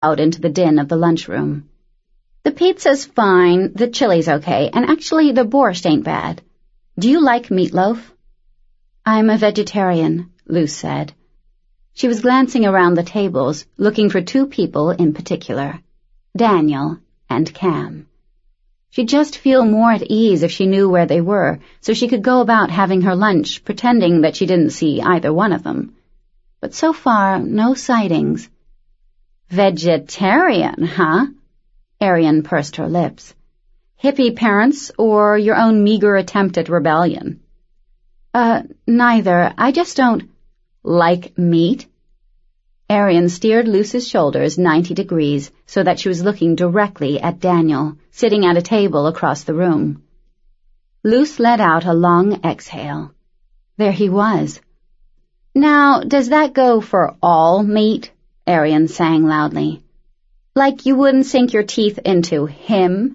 out into the din of the lunchroom. "The pizza's fine, the chili's okay, and actually the borscht ain't bad. Do you like meatloaf?" "I'm a vegetarian," Luce said. She was glancing around the tables, looking for two people in particular, Daniel and Cam. She'd just feel more at ease if she knew where they were, so she could go about having her lunch, pretending that she didn't see either one of them. But so far, no sightings. "Vegetarian, huh?" Arian pursed her lips. "Hippie parents or your own meager attempt at rebellion?" Neither. I just don't like meat." Arian steered Luce's shoulders 90 degrees so that she was looking directly at Daniel, sitting at a table across the room. Luce let out a long exhale. There he was. "Now, does that go for all meat?" Arian sang loudly. "Like you wouldn't sink your teeth into him?"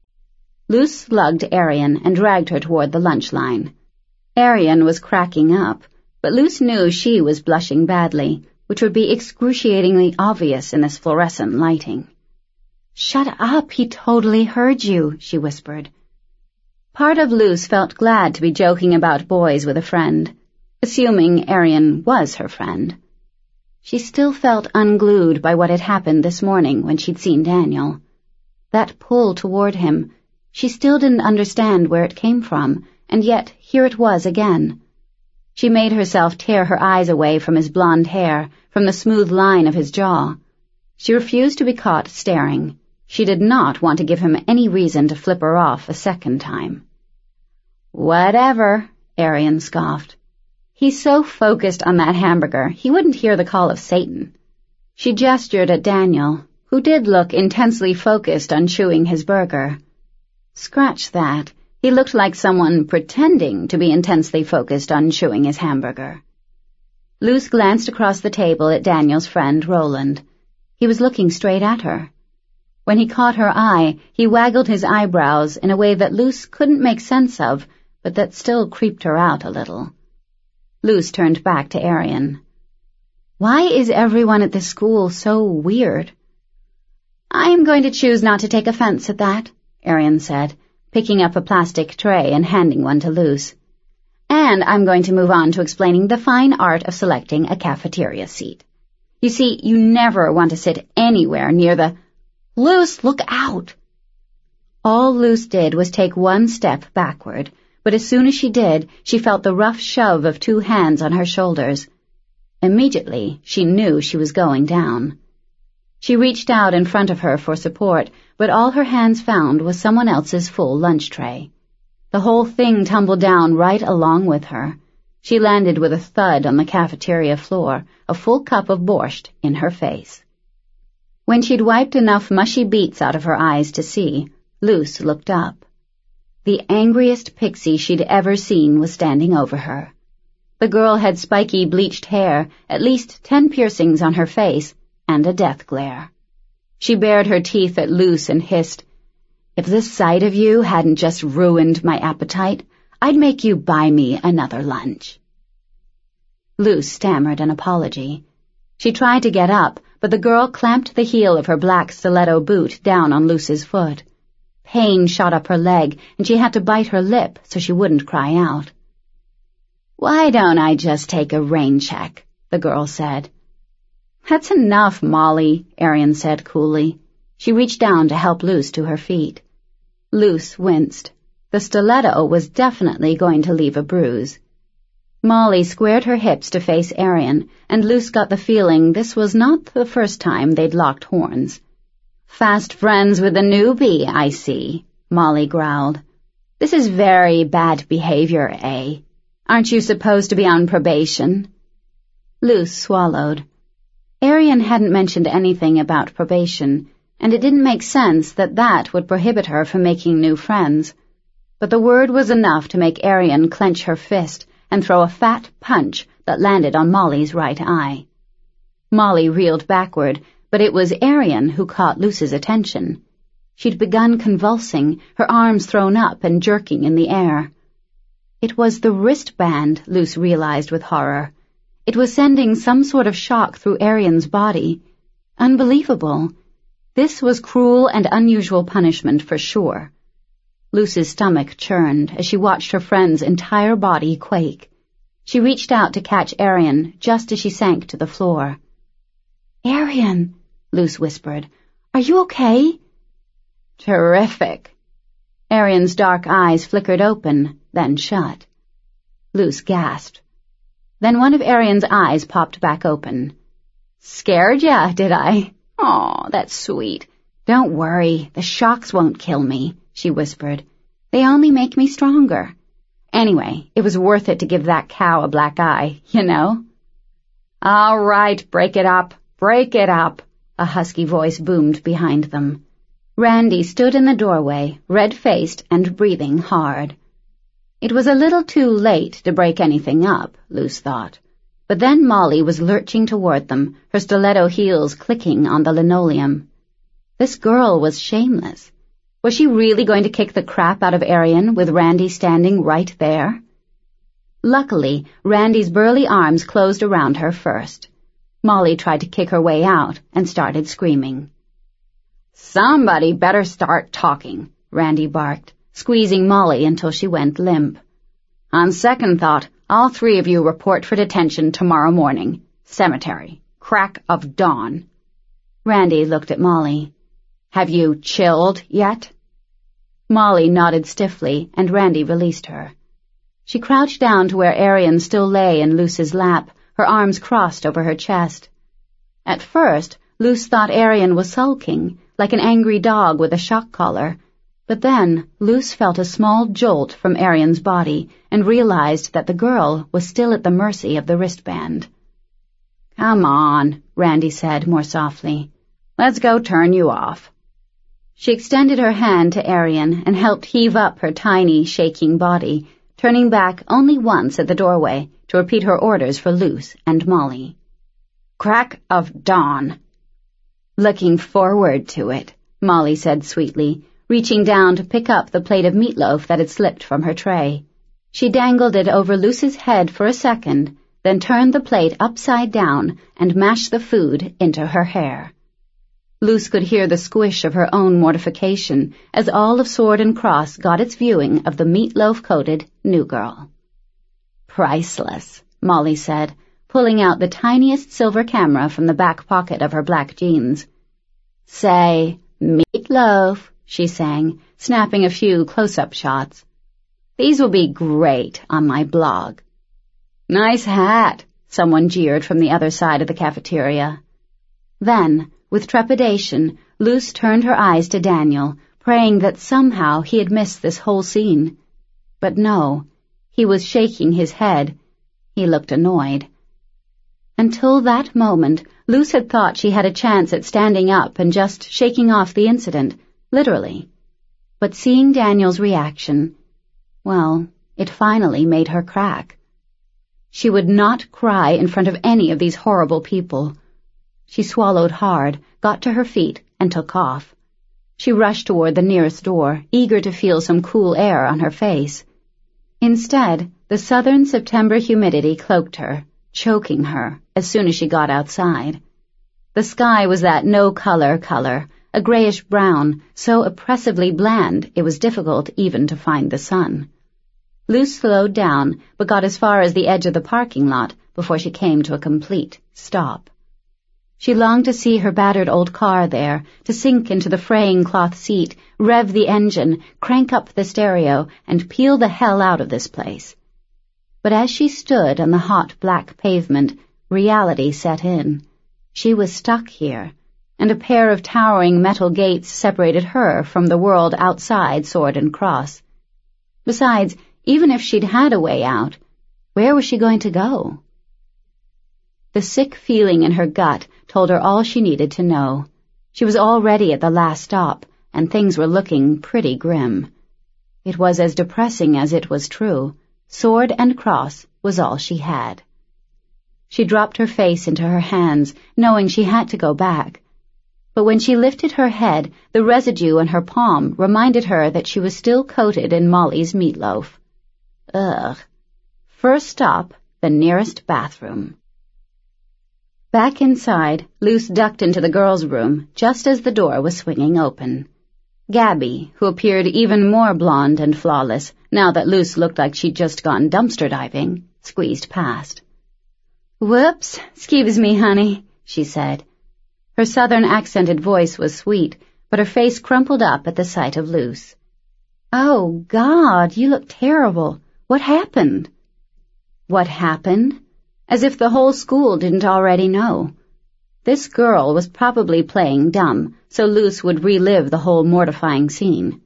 Luce slugged Arian and dragged her toward the lunch line. Arian was cracking up, but Luce knew she was blushing badly, which would be excruciatingly obvious in this fluorescent lighting. "Shut up, he totally heard you," she whispered. Part of Luce felt glad to be joking about boys with a friend, assuming Arian was her friend. She still felt unglued by what had happened this morning when she'd seen Daniel. That pull toward him, she still didn't understand where it came from, and yet here it was again. She made herself tear her eyes away from his blonde hair, from the smooth line of his jaw. She refused to be caught staring. She did not want to give him any reason to flip her off a second time. "Whatever," Arian scoffed. "He's so focused on that hamburger, he wouldn't hear the call of Satan." She gestured at Daniel, who did look intensely focused on chewing his burger. Scratch that. He looked like someone pretending to be intensely focused on chewing his hamburger. Luce glanced across the table at Daniel's friend, Roland. He was looking straight at her. When he caught her eye, he waggled his eyebrows in a way that Luce couldn't make sense of, but that still creeped her out a little. Luce turned back to Arian. "Why is everyone at this school so weird?" "I am going to choose not to take offense at that," Arian said, picking up a plastic tray and handing one to Luce. "And I'm going to move on to explaining the fine art of selecting a cafeteria seat. You see, you never want to sit anywhere near the— Luce, look out!" All Luce did was take one step backward, but as soon as she did, she felt the rough shove of two hands on her shoulders. Immediately, she knew she was going down. She reached out in front of her for support, but all her hands found was someone else's full lunch tray. The whole thing tumbled down right along with her. She landed with a thud on the cafeteria floor, a full cup of borscht in her face. When she'd wiped enough mushy beets out of her eyes to see, Luce looked up. The angriest pixie she'd ever seen was standing over her. The girl had spiky bleached hair, at least 10 piercings on her face, and a death glare. She bared her teeth at Luce and hissed, "If the sight of you hadn't just ruined my appetite, I'd make you buy me another lunch." Luce stammered an apology. She tried to get up, but the girl clamped the heel of her black stiletto boot down on Luce's foot. Pain shot up her leg, and she had to bite her lip so she wouldn't cry out. "Why don't I just take a rain check?" the girl said. "That's enough, Molly," Arian said coolly. She reached down to help Luce to her feet. Luce winced. The stiletto was definitely going to leave a bruise. Molly squared her hips to face Arian, and Luce got the feeling this was not the first time they'd locked horns. "Fast friends with a newbie, I see," Molly growled. "This is very bad behavior, eh? Aren't you supposed to be on probation?" Luce swallowed. Arian hadn't mentioned anything about probation, and it didn't make sense that that would prohibit her from making new friends. But the word was enough to make Arian clench her fist and throw a fat punch that landed on Molly's right eye. Molly reeled backward, but it was Arian who caught Luce's attention. She'd begun convulsing, her arms thrown up and jerking in the air. It was the wristband, Luce realized with horror. It was sending some sort of shock through Arian's body. Unbelievable. This was cruel and unusual punishment for sure. Luce's stomach churned as she watched her friend's entire body quake. She reached out to catch Arian just as she sank to the floor. "Arian," Luce whispered, "are you okay?" "Terrific." Arian's dark eyes flickered open, then shut. Luce gasped. Then one of Arian's eyes popped back open. "Scared ya, did I? Aw, that's sweet. Don't worry, the shocks won't kill me," she whispered. "They only make me stronger. Anyway, it was worth it to give that cow a black eye, you know?" "All right, break it up, a husky voice boomed behind them. Randy stood in the doorway, red-faced and breathing hard. It was a little too late to break anything up, Luce thought. But then Molly was lurching toward them, her stiletto heels clicking on the linoleum. This girl was shameless. Was she really going to kick the crap out of Arian with Randy standing right there? Luckily, Randy's burly arms closed around her first. Molly tried to kick her way out and started screaming. "Somebody better start talking," Randy barked, squeezing Molly until she went limp. "On second thought, all three of you report for detention tomorrow morning. Cemetery. Crack of dawn." Randy looked at Molly. "Have you chilled yet?" Molly nodded stiffly, and Randy released her. She crouched down to where Arian still lay in Luce's lap, her arms crossed over her chest. At first, Luce thought Arian was sulking, like an angry dog with a shock collar, but then Luce felt a small jolt from Arian's body and realized that the girl was still at the mercy of the wristband. "Come on," Randy said more softly. "Let's go turn you off." She extended her hand to Arian and helped heave up her tiny, shaking body, turning back only once at the doorway to repeat her orders for Luce and Molly. "Crack of dawn." "Looking forward to it," Molly said sweetly, reaching down to pick up the plate of meatloaf that had slipped from her tray. She dangled it over Luce's head for a second, then turned the plate upside down and mashed the food into her hair. Luce could hear the squish of her own mortification as all of Sword and Cross got its viewing of the meatloaf-coated new girl. "Priceless," Molly said, pulling out the tiniest silver camera from the back pocket of her black jeans. "Say, meatloaf," she sang, snapping a few close-up shots. "These will be great on my blog." "Nice hat," someone jeered from the other side of the cafeteria. Then, with trepidation, Luce turned her eyes to Daniel, praying that somehow he had missed this whole scene. But no, he was shaking his head. He looked annoyed. Until that moment, Luce had thought she had a chance at standing up and just shaking off the incident, literally. But seeing Daniel's reaction, well, it finally made her crack. She would not cry in front of any of these horrible people. She swallowed hard, got to her feet, and took off. She rushed toward the nearest door, eager to feel some cool air on her face. Instead, the southern September humidity cloaked her, choking her as soon as she got outside. The sky was that no-color color, a grayish-brown, so oppressively bland it was difficult even to find the sun. Luce slowed down, but got as far as the edge of the parking lot before she came to a complete stop. She longed to see her battered old car there, to sink into the fraying cloth seat, rev the engine, crank up the stereo, and peel the hell out of this place. But as she stood on the hot black pavement, reality set in. She was stuck here, and a pair of towering metal gates separated her from the world outside Sword and Cross. Besides, even if she'd had a way out, where was she going to go? The sick feeling in her gut told her all she needed to know. She was already at the last stop, and things were looking pretty grim. It was as depressing as it was true. Sword and Cross was all she had. She dropped her face into her hands, knowing she had to go back. But when she lifted her head, the residue on her palm reminded her that she was still coated in Molly's meatloaf. Ugh. First stop, the nearest bathroom. Back inside, Luce ducked into the girls' room just as the door was swinging open. Gabby, who appeared even more blonde and flawless now that Luce looked like she'd just gone dumpster diving, squeezed past. "Whoops, excuse me, honey," she said. Her southern-accented voice was sweet, but her face crumpled up at the sight of Luce. "Oh, God, you look terrible. What happened?" What happened? As if the whole school didn't already know. This girl was probably playing dumb, so Luce would relive the whole mortifying scene.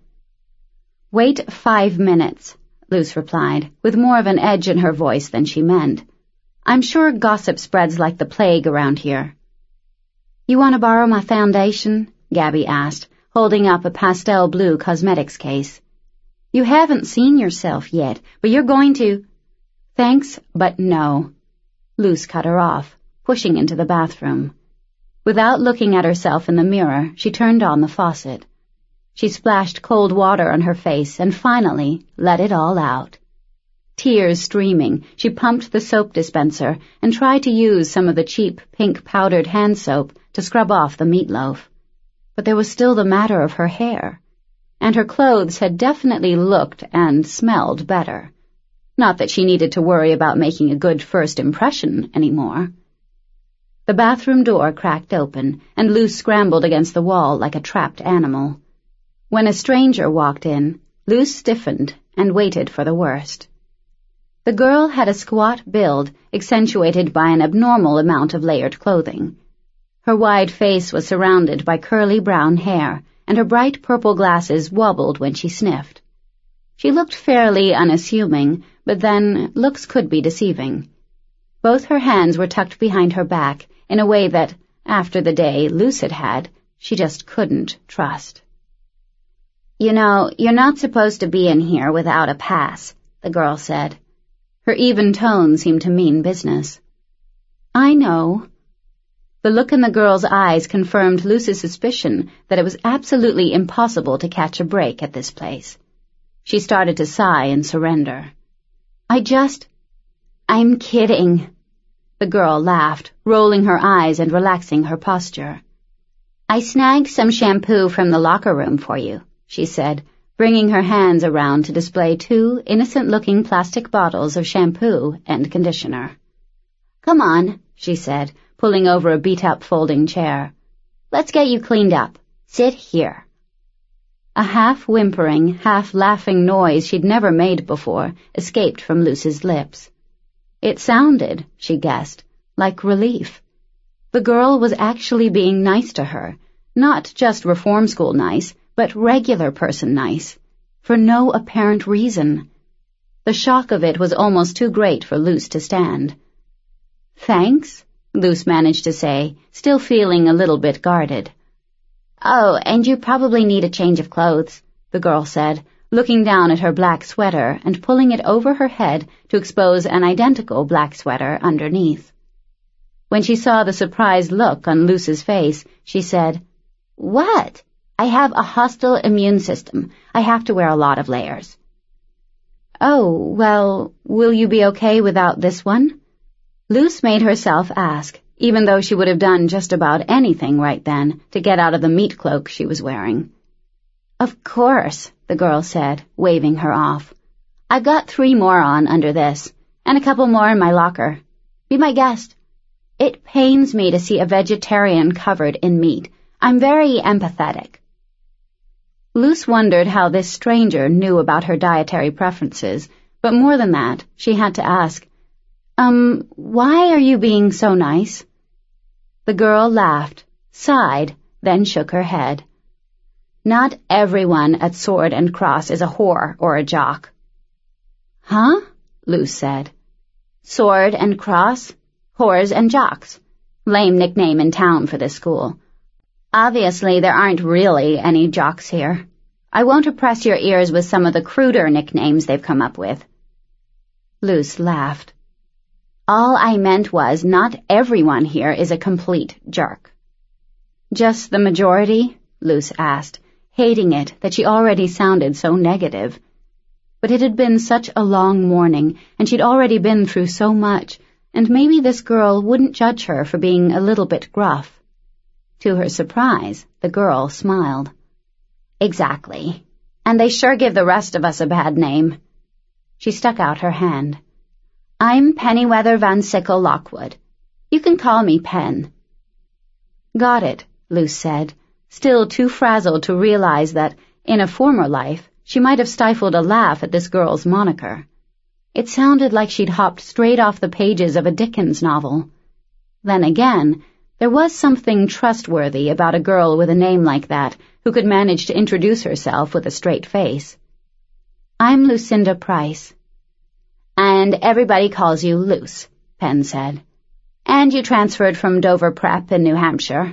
"Wait 5 minutes," Luce replied, with more of an edge in her voice than she meant. "I'm sure gossip spreads like the plague around here." "You want to borrow my foundation?" Gabby asked, holding up a pastel blue cosmetics case. "You haven't seen yourself yet, but you're going to—" "Thanks, but no." Luce cut her off, pushing into the bathroom. Without looking at herself in the mirror, she turned on the faucet. She splashed cold water on her face and finally let it all out. Tears streaming, she pumped the soap dispenser and tried to use some of the cheap pink powdered hand soap to scrub off the meatloaf. But there was still the matter of her hair, and her clothes had definitely looked and smelled better. Not that she needed to worry about making a good first impression anymore. The bathroom door cracked open, and Luce scrambled against the wall like a trapped animal. When a stranger walked in, Luce stiffened and waited for the worst. The girl had a squat build, accentuated by an abnormal amount of layered clothing. Her wide face was surrounded by curly brown hair, and her bright purple glasses wobbled when she sniffed. She looked fairly unassuming, but then looks could be deceiving. Both her hands were tucked behind her back in a way that, after the day Luce had had, she just couldn't trust. "You know, you're not supposed to be in here without a pass," the girl said. Her even tone seemed to mean business. "I know." The look in the girl's eyes confirmed Luce's suspicion that it was absolutely impossible to catch a break at this place. She started to sigh and surrender. "I'm kidding." The girl laughed, rolling her eyes and relaxing her posture. "I snagged some shampoo from the locker room for you," she said, bringing her hands around to display 2 innocent-looking plastic bottles of shampoo and conditioner. "Come on," she said, pulling over a beat-up folding chair. "Let's get you cleaned up. Sit here." A half-whimpering, half-laughing noise she'd never made before escaped from Luce's lips. It sounded, she guessed, like relief. The girl was actually being nice to her, not just reform school nice, but regular person nice, for no apparent reason. The shock of it was almost too great for Luce to stand. "Thanks," Luce managed to say, still feeling a little bit guarded. "Oh, and you probably need a change of clothes," the girl said, looking down at her black sweater and pulling it over her head to expose an identical black sweater underneath. When she saw the surprised look on Luce's face, she said, "What? I have a hostile immune system. I have to wear a lot of layers." "Oh, well, will you be okay without this one?" Luce made herself ask, even though she would have done just about anything right then to get out of the meat cloak she was wearing. "Of course," the girl said, waving her off. "I've got 3 more on under this, and a couple more in my locker. Be my guest. It pains me to see a vegetarian covered in meat. I'm very empathetic." Luce wondered how this stranger knew about her dietary preferences, but more than that, she had to ask, why are you being so nice?" The girl laughed, sighed, then shook her head. "Not everyone at Sword and Cross is a whore or a jock." "Huh?" Luce said. "Sword and Cross, whores and jocks. Lame nickname in town for this school. Obviously there aren't really any jocks here. I won't oppress your ears with some of the cruder nicknames they've come up with." Luce laughed. "All I meant was not everyone here is a complete jerk." "Just the majority?" Luce asked, hating it that she already sounded so negative. But it had been such a long morning, and she'd already been through so much, and maybe this girl wouldn't judge her for being a little bit gruff. To her surprise, the girl smiled. Exactly. And they sure give the rest of us a bad name. She stuck out her hand. I'm Pennyweather Van Sickle Lockwood. You can call me Pen. Got it, Luce said, still too frazzled to realize that, in a former life, she might have stifled a laugh at this girl's moniker. It sounded like she'd hopped straight off the pages of a Dickens novel. Then again, there was something trustworthy about a girl with a name like that who could manage to introduce herself with a straight face. I'm Lucinda Price. And everybody calls you Luce, Pen said. And you transferred from Dover Prep in New Hampshire.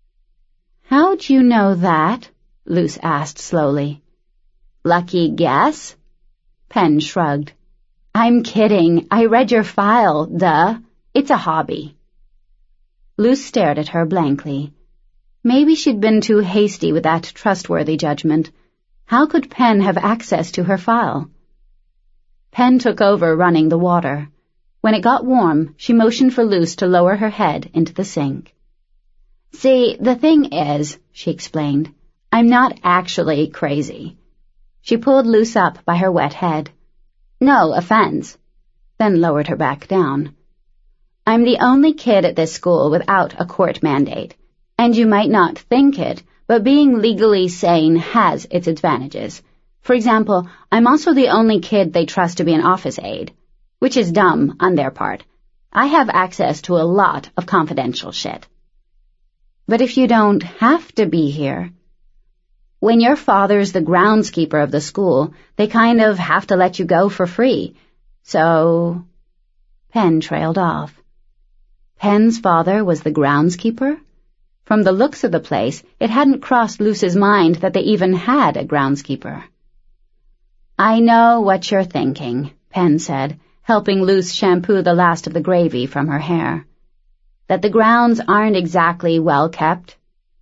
How'd you know that? Luce asked slowly. Lucky guess? Pen shrugged. I'm kidding. I read your file, duh. It's a hobby. Luce stared at her blankly. Maybe she'd been too hasty with that trustworthy judgment. How could Pen have access to her file? Pen took over running the water. When it got warm, she motioned for Luce to lower her head into the sink. See, the thing is, she explained, I'm not actually crazy. She pulled Luce up by her wet head. No offense, then lowered her back down. I'm the only kid at this school without a court mandate, and you might not think it, but being legally sane has its advantages. For example, I'm also the only kid they trust to be an office aide, which is dumb on their part. I have access to a lot of confidential shit. But if you don't have to be here, when your father's the groundskeeper of the school, they kind of have to let you go for free. So... Pen trailed off. Pen's father was the groundskeeper? From the looks of the place, it hadn't crossed Luce's mind that they even had a groundskeeper. I know what you're thinking, Pen said, helping Luce shampoo the last of the gravy from her hair. That the grounds aren't exactly well kept?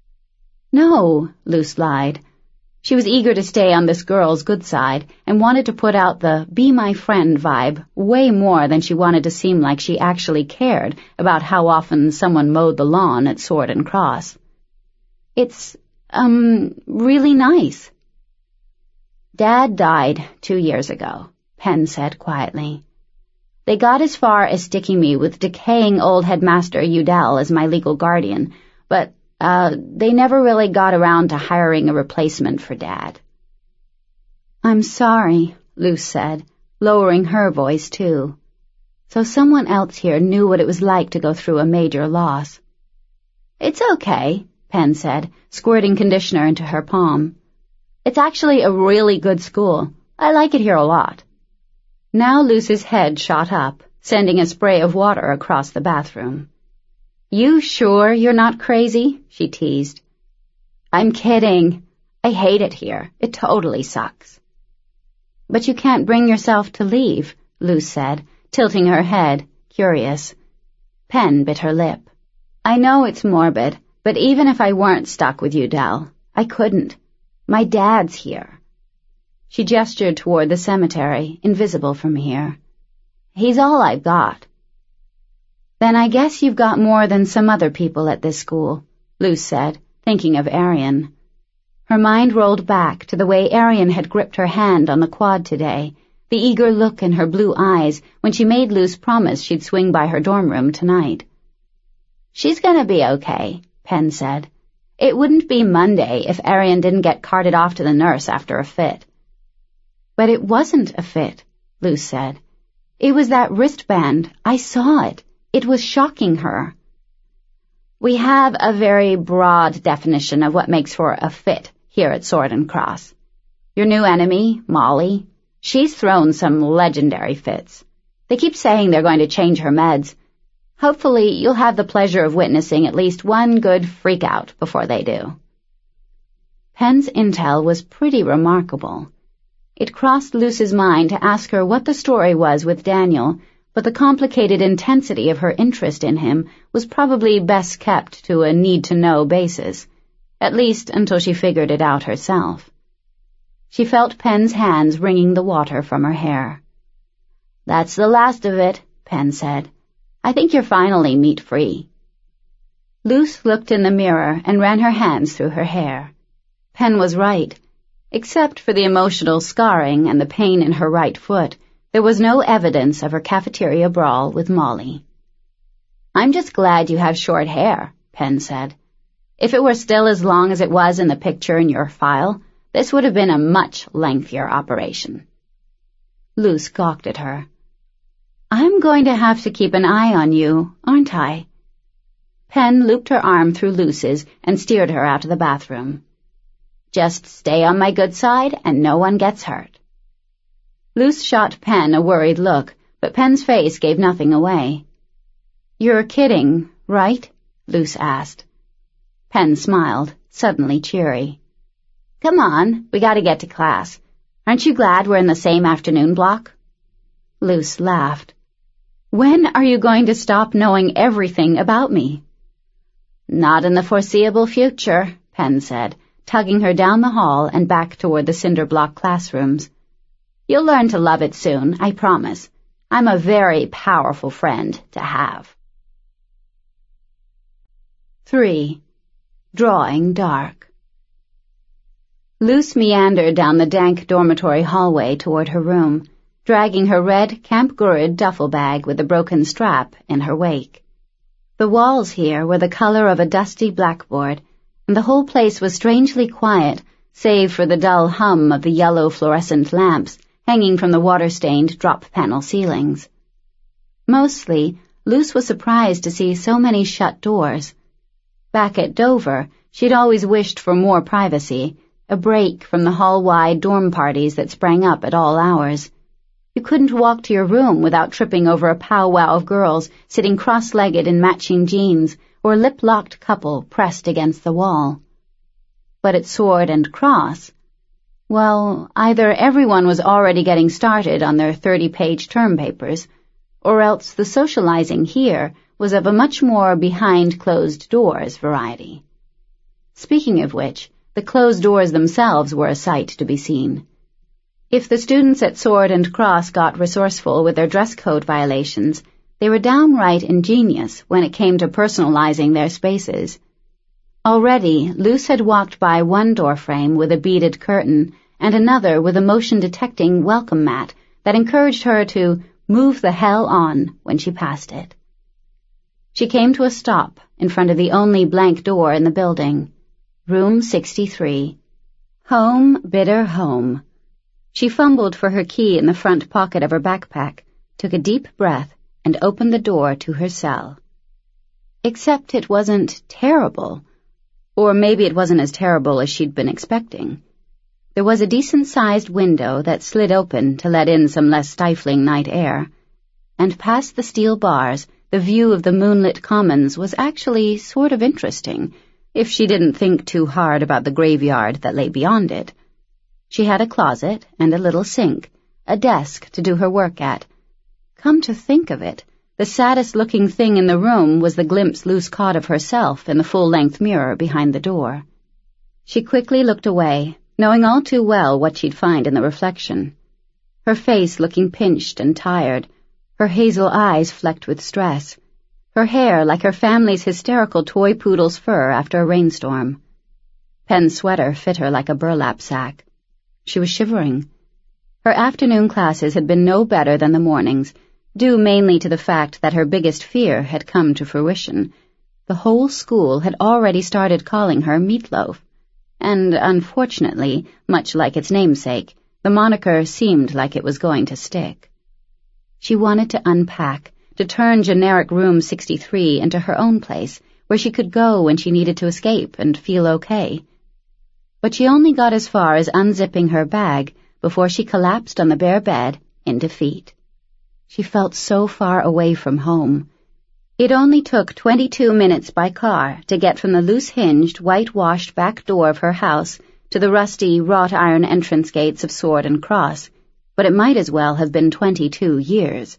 No, Luce lied. She was eager to stay on this girl's good side and wanted to put out the be my friend vibe way more than she wanted to seem like she actually cared about how often someone mowed the lawn at Sword and Cross. It's, really nice. Dad died 2 years ago, Pen said quietly. They got as far as sticking me with decaying old headmaster Udell as my legal guardian, but they never really got around to hiring a replacement for Dad. I'm sorry, Luce said, lowering her voice too. So someone else here knew what it was like to go through a major loss. It's okay, Pen said, squirting conditioner into her palm. It's actually a really good school. I like it here a lot. Now Luce's head shot up, sending a spray of water across the bathroom. You sure you're not crazy? She teased. I'm kidding. I hate it here. It totally sucks. But you can't bring yourself to leave, Luce said, tilting her head, curious. Pen bit her lip. I know it's morbid, but even if I weren't stuck with Udell, I couldn't. My dad's here. She gestured toward the cemetery, invisible from here. He's all I've got. Then I guess you've got more than some other people at this school, Luce said, thinking of Arian. Her mind rolled back to the way Arian had gripped her hand on the quad today, the eager look in her blue eyes when she made Luce promise she'd swing by her dorm room tonight. She's gonna be okay, Pen said. It wouldn't be Monday if Arian didn't get carted off to the nurse after a fit. But it wasn't a fit, Luce said. It was that wristband. I saw it. It was shocking her. We have a very broad definition of what makes for a fit here at Sword and Cross. Your new enemy, Molly, she's thrown some legendary fits. They keep saying they're going to change her meds. Hopefully you'll have the pleasure of witnessing at least one good freak-out before they do. Pen's intel was pretty remarkable. It crossed Luce's mind to ask her what the story was with Daniel, but the complicated intensity of her interest in him was probably best kept to a need-to-know basis, at least until she figured it out herself. She felt Pen's hands wringing the water from her hair. That's the last of it, Pen said. I think you're finally meat-free." Luce looked in the mirror and ran her hands through her hair. Pen was right. Except for the emotional scarring and the pain in her right foot, there was no evidence of her cafeteria brawl with Molly. "I'm just glad you have short hair," Pen said. "If it were still as long as it was in the picture in your file, this would have been a much lengthier operation." Luce gawked at her. "I'm going to have to keep an eye on you, aren't I?" Pen looped her arm through Luce's and steered her out of the bathroom. "Just stay on my good side and no one gets hurt." Luce shot Pen a worried look, but Pen's face gave nothing away. "You're kidding, right?" Luce asked. Pen smiled, suddenly cheery. "Come on, we gotta get to class. Aren't you glad we're in the same afternoon block?" Luce laughed. "When are you going to stop knowing everything about me?" "Not in the foreseeable future," Pen said, tugging her down the hall and back toward the cinder block classrooms. "You'll learn to love it soon, I promise. I'm a very powerful friend to have." 3. Drawing dark. Luce meandered down the dank dormitory hallway toward her room, dragging her red Camp Gurrid duffel bag with a broken strap in her wake. The walls here were the color of a dusty blackboard, and the whole place was strangely quiet, save for the dull hum of the yellow fluorescent lamps hanging from the water-stained drop-panel ceilings. Mostly, Luce was surprised to see so many shut doors. Back at Dover, she'd always wished for more privacy, a break from the hall-wide dorm parties that sprang up at all hours. You couldn't walk to your room without tripping over a powwow of girls sitting cross-legged in matching jeans or a lip-locked couple pressed against the wall. But at Sword and Cross, well, either everyone was already getting started on their 30-page term papers, or else the socializing here was of a much more behind-closed-doors variety. Speaking of which, the closed doors themselves were a sight to be seen. If the students at Sword and Cross got resourceful with their dress code violations, they were downright ingenious when it came to personalizing their spaces. Already, Luce had walked by one doorframe with a beaded curtain and another with a motion-detecting welcome mat that encouraged her to move the hell on when she passed it. She came to a stop in front of the only blank door in the building. Room 63. Home, bitter home. She fumbled for her key in the front pocket of her backpack, took a deep breath, and opened the door to her cell. Except it wasn't terrible. Or maybe it wasn't as terrible as she'd been expecting. There was a decent-sized window that slid open to let in some less stifling night air, and past the steel bars, the view of the moonlit commons was actually sort of interesting, if she didn't think too hard about the graveyard that lay beyond it. She had a closet and a little sink, a desk to do her work at. Come to think of it, the saddest-looking thing in the room was the glimpse Luce caught of herself in the full-length mirror behind the door. She quickly looked away, knowing all too well what she'd find in the reflection. Her face looking pinched and tired, her hazel eyes flecked with stress, her hair like her family's hysterical toy poodle's fur after a rainstorm. Pen's sweater fit her like a burlap sack. She was shivering. Her afternoon classes had been no better than the mornings, due mainly to the fact that her biggest fear had come to fruition. The whole school had already started calling her Meatloaf, and unfortunately, much like its namesake, the moniker seemed like it was going to stick. She wanted to unpack, to turn generic Room 63 into her own place, where she could go when she needed to escape and feel okay. But she only got as far as unzipping her bag before she collapsed on the bare bed in defeat. She felt so far away from home. It only took 22 minutes by car to get from the loose-hinged, whitewashed back door of her house to the rusty, wrought-iron entrance gates of Sword and Cross, but it might as well have been 22 years.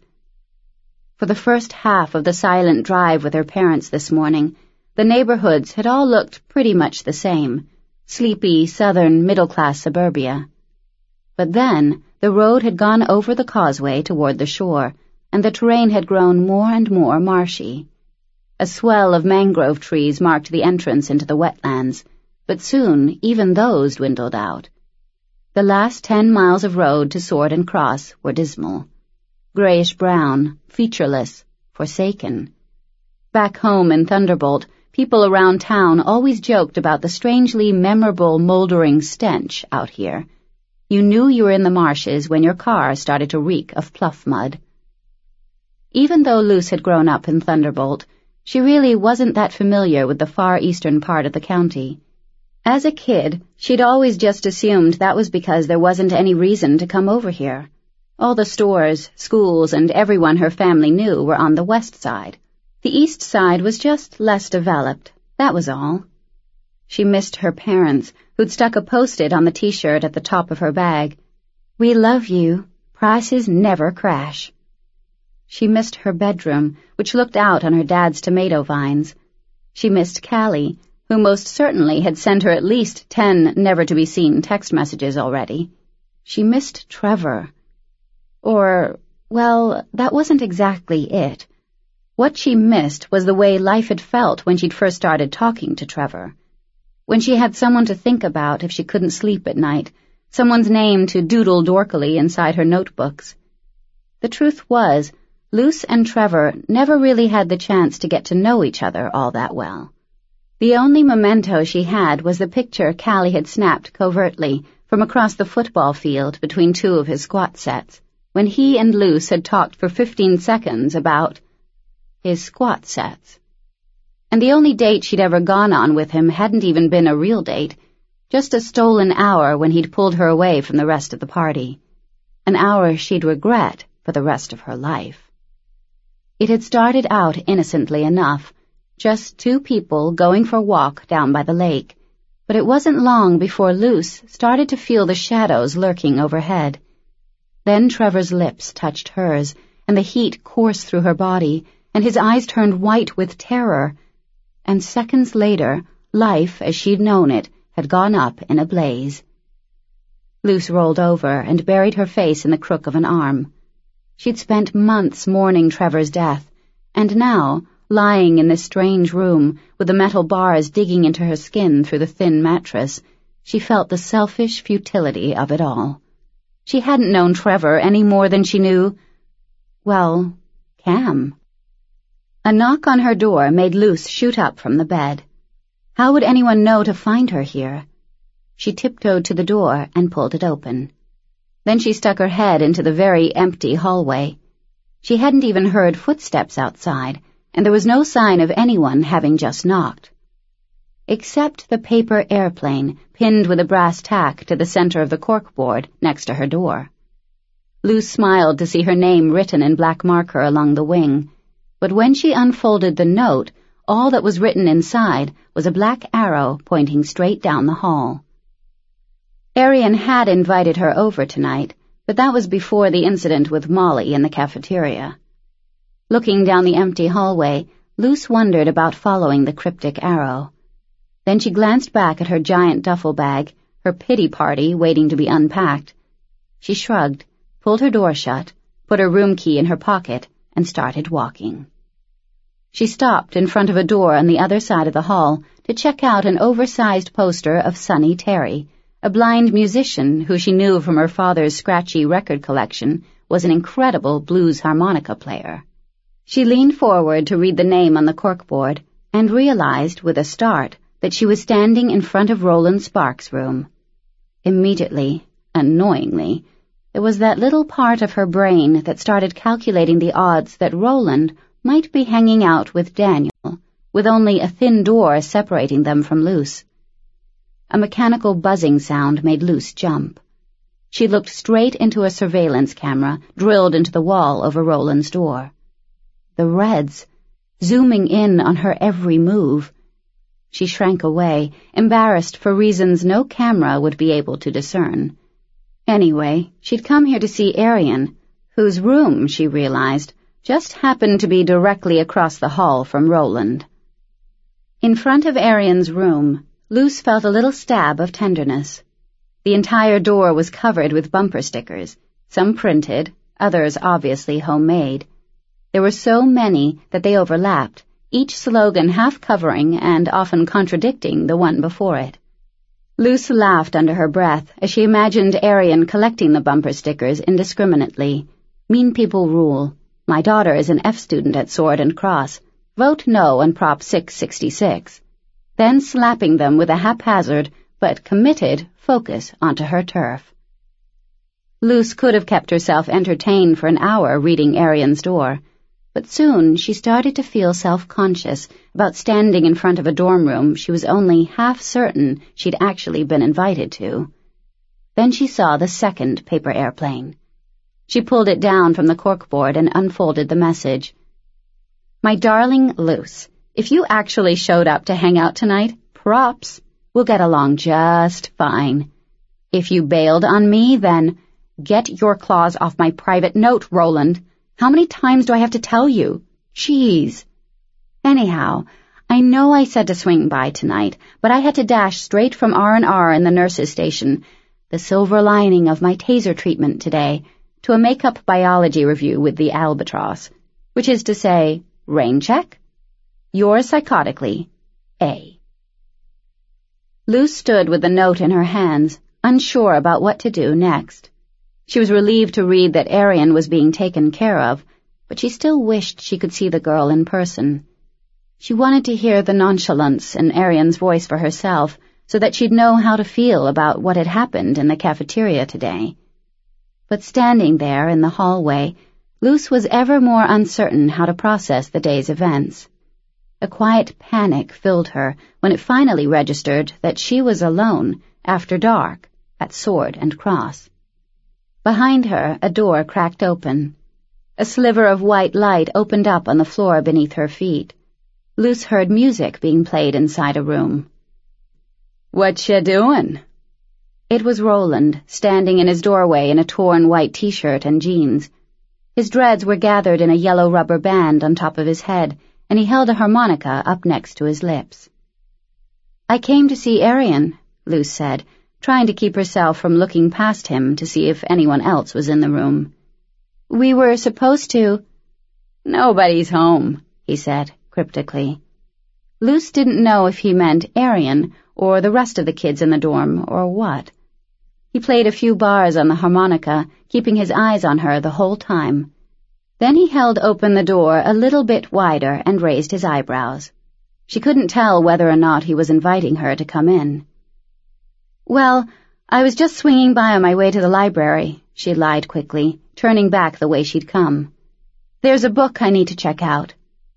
For the first half of the silent drive with her parents this morning, the neighborhoods had all looked pretty much the same, sleepy, southern, middle-class suburbia. But then, the road had gone over the causeway toward the shore, and the terrain had grown more and more marshy. A swell of mangrove trees marked the entrance into the wetlands, but soon even those dwindled out. The last 10 miles of road to Sword and Cross were dismal. Grayish-brown, featureless, forsaken. Back home in Thunderbolt, people around town always joked about the strangely memorable mouldering stench out here. You knew you were in the marshes when your car started to reek of pluff mud. Even though Luce had grown up in Thunderbolt, she really wasn't that familiar with the far eastern part of the county. As a kid, she'd always just assumed that was because there wasn't any reason to come over here. All the stores, schools, and everyone her family knew were on the west side. The east side was just less developed, that was all. She missed her parents, who'd stuck a post-it on the T-shirt at the top of her bag. "We love you. Prices never crash." She missed her bedroom, which looked out on her dad's tomato vines. She missed Callie, who most certainly had sent her at least 10 never-to-be-seen text messages already. She missed Trevor. Or, well, that wasn't exactly it. What she missed was the way life had felt when she'd first started talking to Trevor. When she had someone to think about if she couldn't sleep at night, someone's name to doodle dorkily inside her notebooks. The truth was, Luce and Trevor never really had the chance to get to know each other all that well. The only memento she had was the picture Callie had snapped covertly from across the football field between 2 of his squat sets, when he and Luce had talked for 15 seconds about his squat sets. And the only date she'd ever gone on with him hadn't even been a real date, just a stolen hour when he'd pulled her away from the rest of the party. An hour she'd regret for the rest of her life. It had started out innocently enough, just 2 people going for a walk down by the lake, but it wasn't long before Luce started to feel the shadows lurking overhead. Then Trevor's lips touched hers, and the heat coursed through her body, and his eyes turned white with terror, and seconds later, life as she'd known it had gone up in a blaze. Luce rolled over and buried her face in the crook of an arm. She'd spent months mourning Trevor's death, and now, lying in this strange room, with the metal bars digging into her skin through the thin mattress, she felt the selfish futility of it all. She hadn't known Trevor any more than she knew, well, Cam. A knock on her door made Luce shoot up from the bed. How would anyone know to find her here? She tiptoed to the door and pulled it open. Then she stuck her head into the very empty hallway. She hadn't even heard footsteps outside, and there was no sign of anyone having just knocked. Except the paper airplane pinned with a brass tack to the center of the corkboard next to her door. Luce smiled to see her name written in black marker along the wing, but when she unfolded the note, all that was written inside was a black arrow pointing straight down the hall. Arian had invited her over tonight, but that was before the incident with Molly in the cafeteria. Looking down the empty hallway, Luce wondered about following the cryptic arrow. Then she glanced back at her giant duffel bag, her pity party waiting to be unpacked. She shrugged, pulled her door shut, put her room key in her pocket, and started walking. She stopped in front of a door on the other side of the hall to check out an oversized poster of Sonny Terry, a blind musician who she knew from her father's scratchy record collection was an incredible blues harmonica player. She leaned forward to read the name on the corkboard and realized with a start that she was standing in front of Roland Sparks' room. Immediately, annoyingly, there was that little part of her brain that started calculating the odds that Roland might be hanging out with Daniel, with only a thin door separating them from Luce. A mechanical buzzing sound made Luce jump. She looked straight into a surveillance camera drilled into the wall over Roland's door. The Reds, zooming in on her every move. She shrank away, embarrassed for reasons no camera would be able to discern. Anyway, she'd come here to see Arian, whose room, she realized, just happened to be directly across the hall from Roland. In front of Arian's room, Luce felt a little stab of tenderness. The entire door was covered with bumper stickers, some printed, others obviously homemade. There were so many that they overlapped, each slogan half covering and often contradicting the one before it. Luce laughed under her breath as she imagined Arian collecting the bumper stickers indiscriminately. Mean people rule. My daughter is an F student at Sword and Cross. Vote no on Prop 666. Then slapping them with a haphazard but committed focus onto her turf. Luce could have kept herself entertained for an hour reading Arian's door, but soon she started to feel self-conscious about standing in front of a dorm room she was only half certain she'd actually been invited to. Then she saw the second paper airplane. She pulled it down from the corkboard and unfolded the message. My darling Luce, if you actually showed up to hang out tonight, props. We'll get along just fine. If you bailed on me, then get your claws off my private note, Roland. How many times do I have to tell you? Jeez. Anyhow, I know I said to swing by tonight, but I had to dash straight from R&R in the nurses' station, the silver lining of my taser treatment today, to a make-up biology review with the Albatross, which is to say, rain check? Yours psychotically, A. Luce stood with the note in her hands, unsure about what to do next. She was relieved to read that Arian was being taken care of, but she still wished she could see the girl in person. She wanted to hear the nonchalance in Arian's voice for herself, so that she'd know how to feel about what had happened in the cafeteria today. But standing there in the hallway, Luce was ever more uncertain how to process the day's events. A quiet panic filled her when it finally registered that she was alone, after dark, at Sword and Cross. Behind her, a door cracked open. A sliver of white light opened up on the floor beneath her feet. Luce heard music being played inside a room. What you doin'? It was Roland, standing in his doorway in a torn white t-shirt and jeans. His dreads were gathered in a yellow rubber band on top of his head, and he held a harmonica up next to his lips. I came to see Arian, Luce said, trying to keep herself from looking past him to see if anyone else was in the room. We were supposed to... Nobody's home, he said, cryptically. Luce didn't know if he meant Arian or the rest of the kids in the dorm or what. He played a few bars on the harmonica, keeping his eyes on her the whole time. Then he held open the door a little bit wider and raised his eyebrows. She couldn't tell whether or not he was inviting her to come in. Well, I was just swinging by on my way to the library, she lied quickly, turning back the way she'd come. There's a book I need to check out.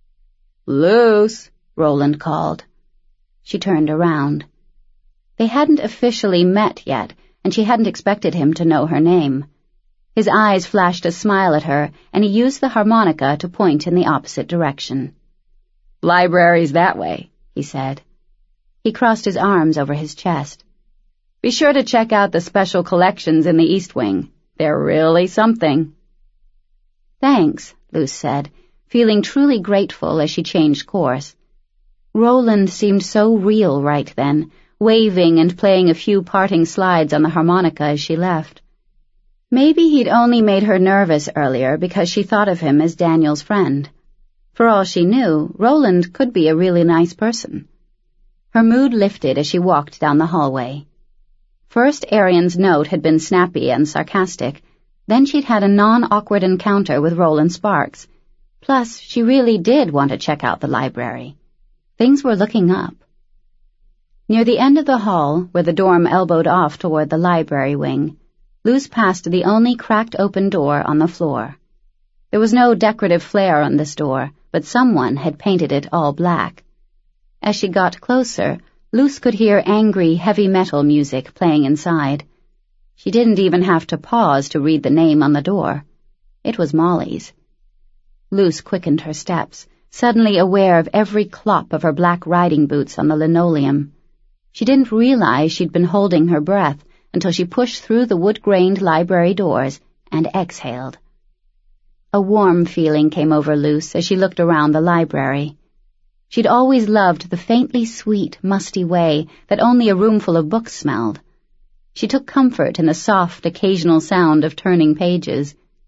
Luce, Roland called. She turned around. They hadn't officially met yet, and she hadn't expected him to know her name. His eyes flashed a smile at her, and he used the harmonica to point in the opposite direction. Library's that way, he said. He crossed his arms over his chest. Be sure to check out the special collections in the East Wing. They're really something. Thanks, Luce said, feeling truly grateful as she changed course. Roland seemed so real right then, waving and playing a few parting slides on the harmonica as she left. Maybe he'd only made her nervous earlier because she thought of him as Daniel's friend. For all she knew, Roland could be a really nice person. Her mood lifted as she walked down the hallway. First, Arian's note had been snappy and sarcastic. Then she'd had a non-awkward encounter with Roland Sparks. Plus, she really did want to check out the library. Things were looking up. Near the end of the hall, where the dorm elbowed off toward the library wing, Luce passed the only cracked open door on the floor. There was no decorative flair on this door, but someone had painted it all black. As she got closer, Luce could hear angry, heavy metal music playing inside. She didn't even have to pause to read the name on the door. It was Molly's. Luce quickened her steps, suddenly aware of every clop of her black riding boots on the linoleum. She didn't realize she'd been holding her breath until she pushed through the wood-grained library doors and exhaled. A warm feeling came over Luce as she looked around the library. She'd always loved the faintly sweet, musty way that only a roomful of books smelled. She took comfort in the soft, occasional sound of turning pages.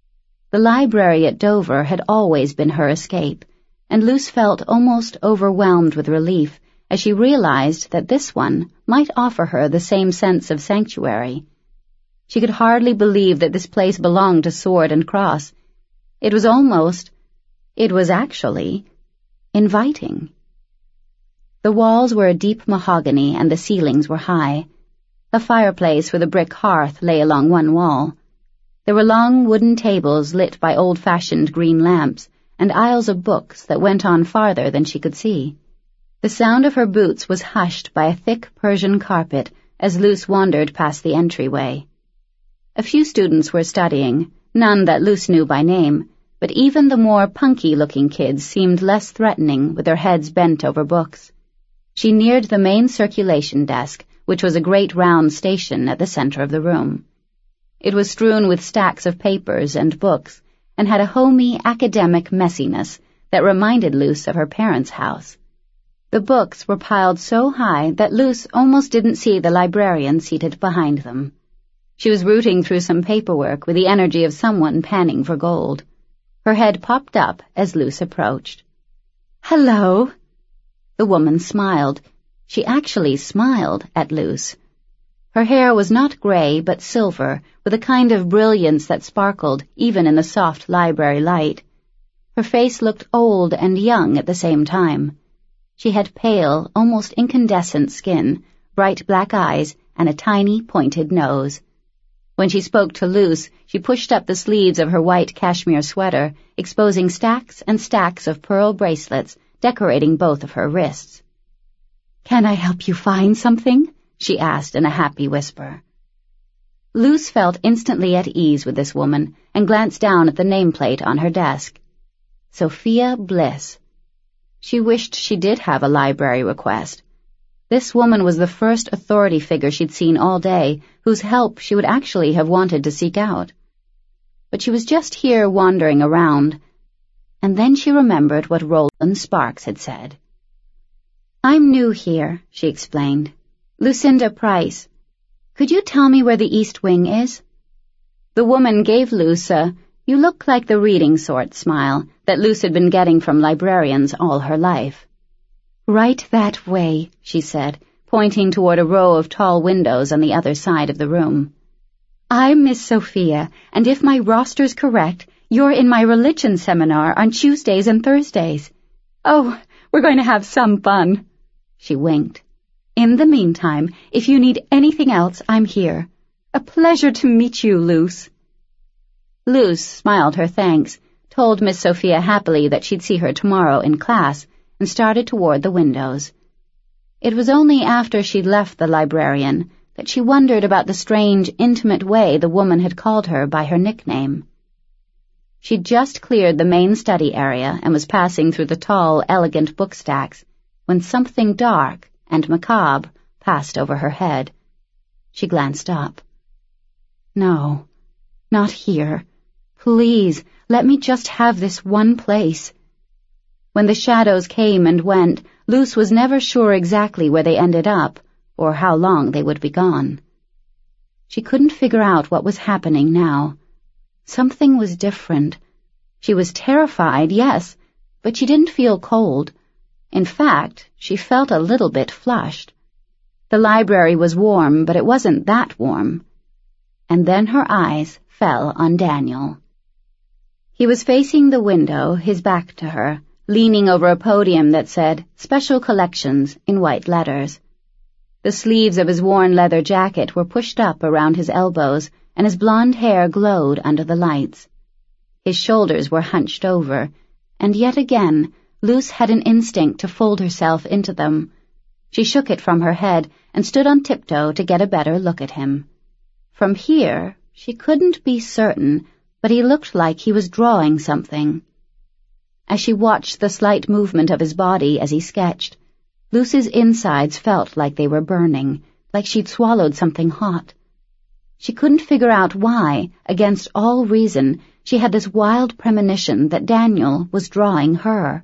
The library at Dover had always been her escape, and Luce felt almost overwhelmed with relief as she realized that this one might offer her the same sense of sanctuary. She could hardly believe that this place belonged to Sword and Cross. It was actually inviting. The walls were a deep mahogany and the ceilings were high. A fireplace with a brick hearth lay along one wall. There were long wooden tables lit by old-fashioned green lamps and aisles of books that went on farther than she could see. The sound of her boots was hushed by a thick Persian carpet as Luce wandered past the entryway. A few students were studying, none that Luce knew by name, but even the more punky-looking kids seemed less threatening with their heads bent over books. She neared the main circulation desk, which was a great round station at the center of the room. It was strewn with stacks of papers and books, and had a homey academic messiness that reminded Luce of her parents' house. The books were piled so high that Luce almost didn't see the librarian seated behind them. She was rooting through some paperwork with the energy of someone panning for gold. Her head popped up as Luce approached. "Hello." The woman smiled. She actually smiled at Luce. Her hair was not gray but silver, with a kind of brilliance that sparkled even in the soft library light. Her face looked old and young at the same time. She had pale, almost incandescent skin, bright black eyes, and a tiny, pointed nose. When she spoke to Luce, she pushed up the sleeves of her white cashmere sweater, exposing stacks and stacks of pearl bracelets decorating both of her wrists. "Can I help you find something?" she asked in a happy whisper. Luce felt instantly at ease with this woman and glanced down at the nameplate on her desk. Sophia Bliss. She wished she did have a library request. This woman was the first authority figure she'd seen all day, whose help she would actually have wanted to seek out. But she was just here wandering around, and then she remembered what Roland Sparks had said. "I'm new here," she explained. "Lucinda Price. Could you tell me where the East Wing is?" The woman gave Luce a "you look like the reading sort" smile that Luce had been getting from librarians all her life. "Right that way," she said, pointing toward a row of tall windows on the other side of the room. "I'm Miss Sophia, and if my roster's correct, you're in my religion seminar on Tuesdays and Thursdays. Oh, we're going to have some fun." She winked. "In the meantime, if you need anything else, I'm here. A pleasure to meet you, Luce." Luce smiled her thanks, told Miss Sophia happily that she'd see her tomorrow in class, and started toward the windows. It was only after she'd left the librarian that she wondered about the strange, intimate way the woman had called her by her nickname. She'd just cleared the main study area and was passing through the tall, elegant book stacks when something dark and macabre passed over her head. She glanced up. "No, not here. Please, let me just have this one place." When the shadows came and went, Luce was never sure exactly where they ended up or how long they would be gone. She couldn't figure out what was happening now. Something was different. She was terrified, yes, but she didn't feel cold. In fact, she felt a little bit flushed. The library was warm, but it wasn't that warm. And then her eyes fell on Daniel. He was facing the window, his back to her, leaning over a podium that said, "Special Collections," in white letters. The sleeves of his worn leather jacket were pushed up around his elbows, and his blonde hair glowed under the lights. His shoulders were hunched over, and yet again, Luce had an instinct to fold herself into them. She shook it from her head and stood on tiptoe to get a better look at him. From here, she couldn't be certain, but he looked like he was drawing something. As she watched the slight movement of his body as he sketched, Luce's insides felt like they were burning, like she'd swallowed something hot. She couldn't figure out why, against all reason, she had this wild premonition that Daniel was drawing her.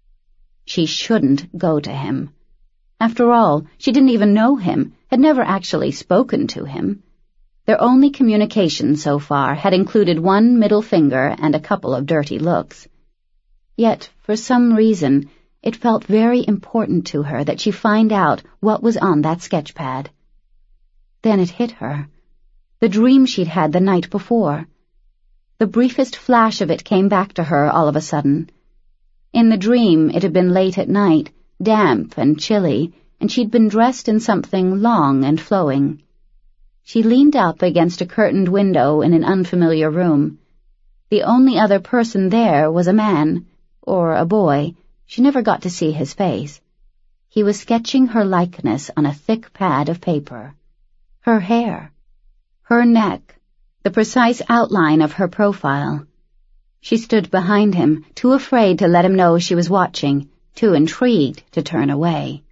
She shouldn't go to him. After all, she didn't even know him, had never actually spoken to him. Their only communication so far had included one middle finger and a couple of dirty looks. Yet, for some reason, it felt very important to her that she find out what was on that sketchpad. Then it hit her. The dream she'd had the night before. The briefest flash of it came back to her all of a sudden. In the dream, it had been late at night, damp and chilly, and she'd been dressed in something long and flowing. She leaned up against a curtained window in an unfamiliar room. The only other person there was a man, or a boy. She never got to see his face. He was sketching her likeness on a thick pad of paper. Her hair, her neck, the precise outline of her profile. She stood behind him, too afraid to let him know she was watching, too intrigued to turn away.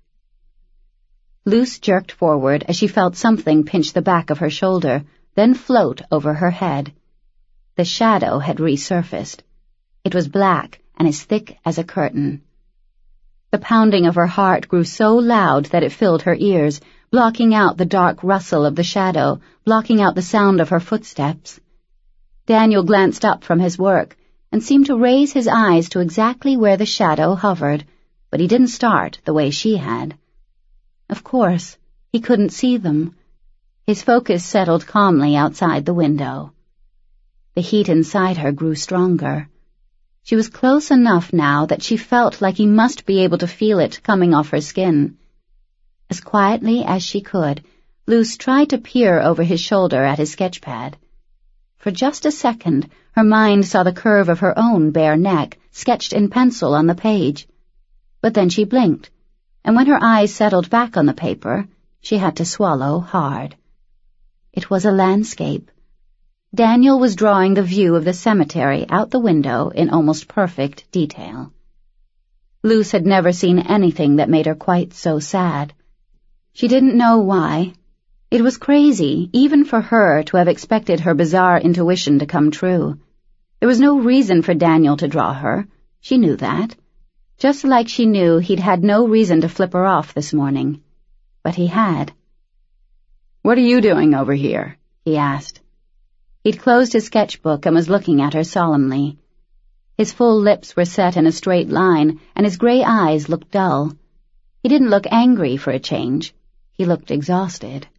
Luce jerked forward as she felt something pinch the back of her shoulder, then float over her head. The shadow had resurfaced. It was black and as thick as a curtain. The pounding of her heart grew so loud that it filled her ears, blocking out the dark rustle of the shadow, blocking out the sound of her footsteps. Daniel glanced up from his work and seemed to raise his eyes to exactly where the shadow hovered, but he didn't start the way she had. Of course, he couldn't see them. His focus settled calmly outside the window. The heat inside her grew stronger. She was close enough now that she felt like he must be able to feel it coming off her skin. As quietly as she could, Luce tried to peer over his shoulder at his sketchpad. For just a second, her mind saw the curve of her own bare neck sketched in pencil on the page. But then she blinked, and when her eyes settled back on the paper, she had to swallow hard. It was a landscape. Daniel was drawing the view of the cemetery out the window in almost perfect detail. Luce had never seen anything that made her quite so sad. She didn't know why. It was crazy, even for her, to have expected her bizarre intuition to come true. There was no reason for Daniel to draw her. She knew that. Just like she knew he'd had no reason to flip her off this morning. But he had. "What are you doing over here?" he asked. He'd closed his sketchbook and was looking at her solemnly. His full lips were set in a straight line, and his gray eyes looked dull. He didn't look angry for a change. He looked exhausted.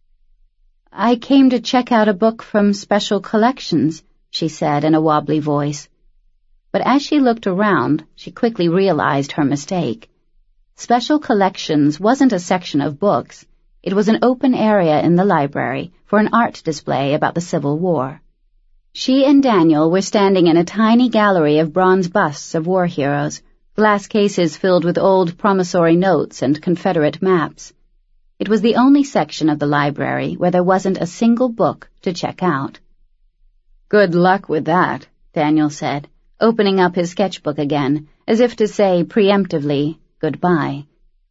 "I came to check out a book from Special Collections," she said in a wobbly voice. But as she looked around, she quickly realized her mistake. Special Collections wasn't a section of books. It was an open area in the library for an art display about the Civil War. She and Daniel were standing in a tiny gallery of bronze busts of war heroes, glass cases filled with old promissory notes and Confederate maps. It was the only section of the library where there wasn't a single book to check out. "Good luck with that," Daniel said, opening up his sketchbook again, as if to say preemptively, goodbye.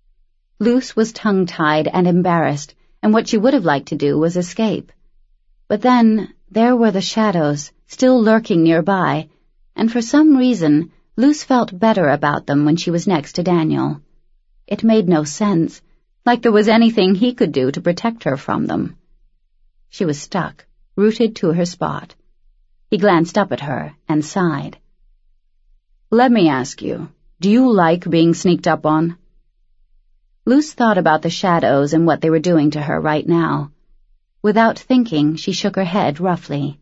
Luce was tongue-tied and embarrassed, and what she would have liked to do was escape. But then there were the shadows, still lurking nearby, and for some reason Luce felt better about them when she was next to Daniel. It made no sense, like there was anything he could do to protect her from them. She was stuck, rooted to her spot. He glanced up at her and sighed. "Let me ask you, do you like being sneaked up on?" Luce thought about the shadows and what they were doing to her right now. Without thinking, she shook her head roughly.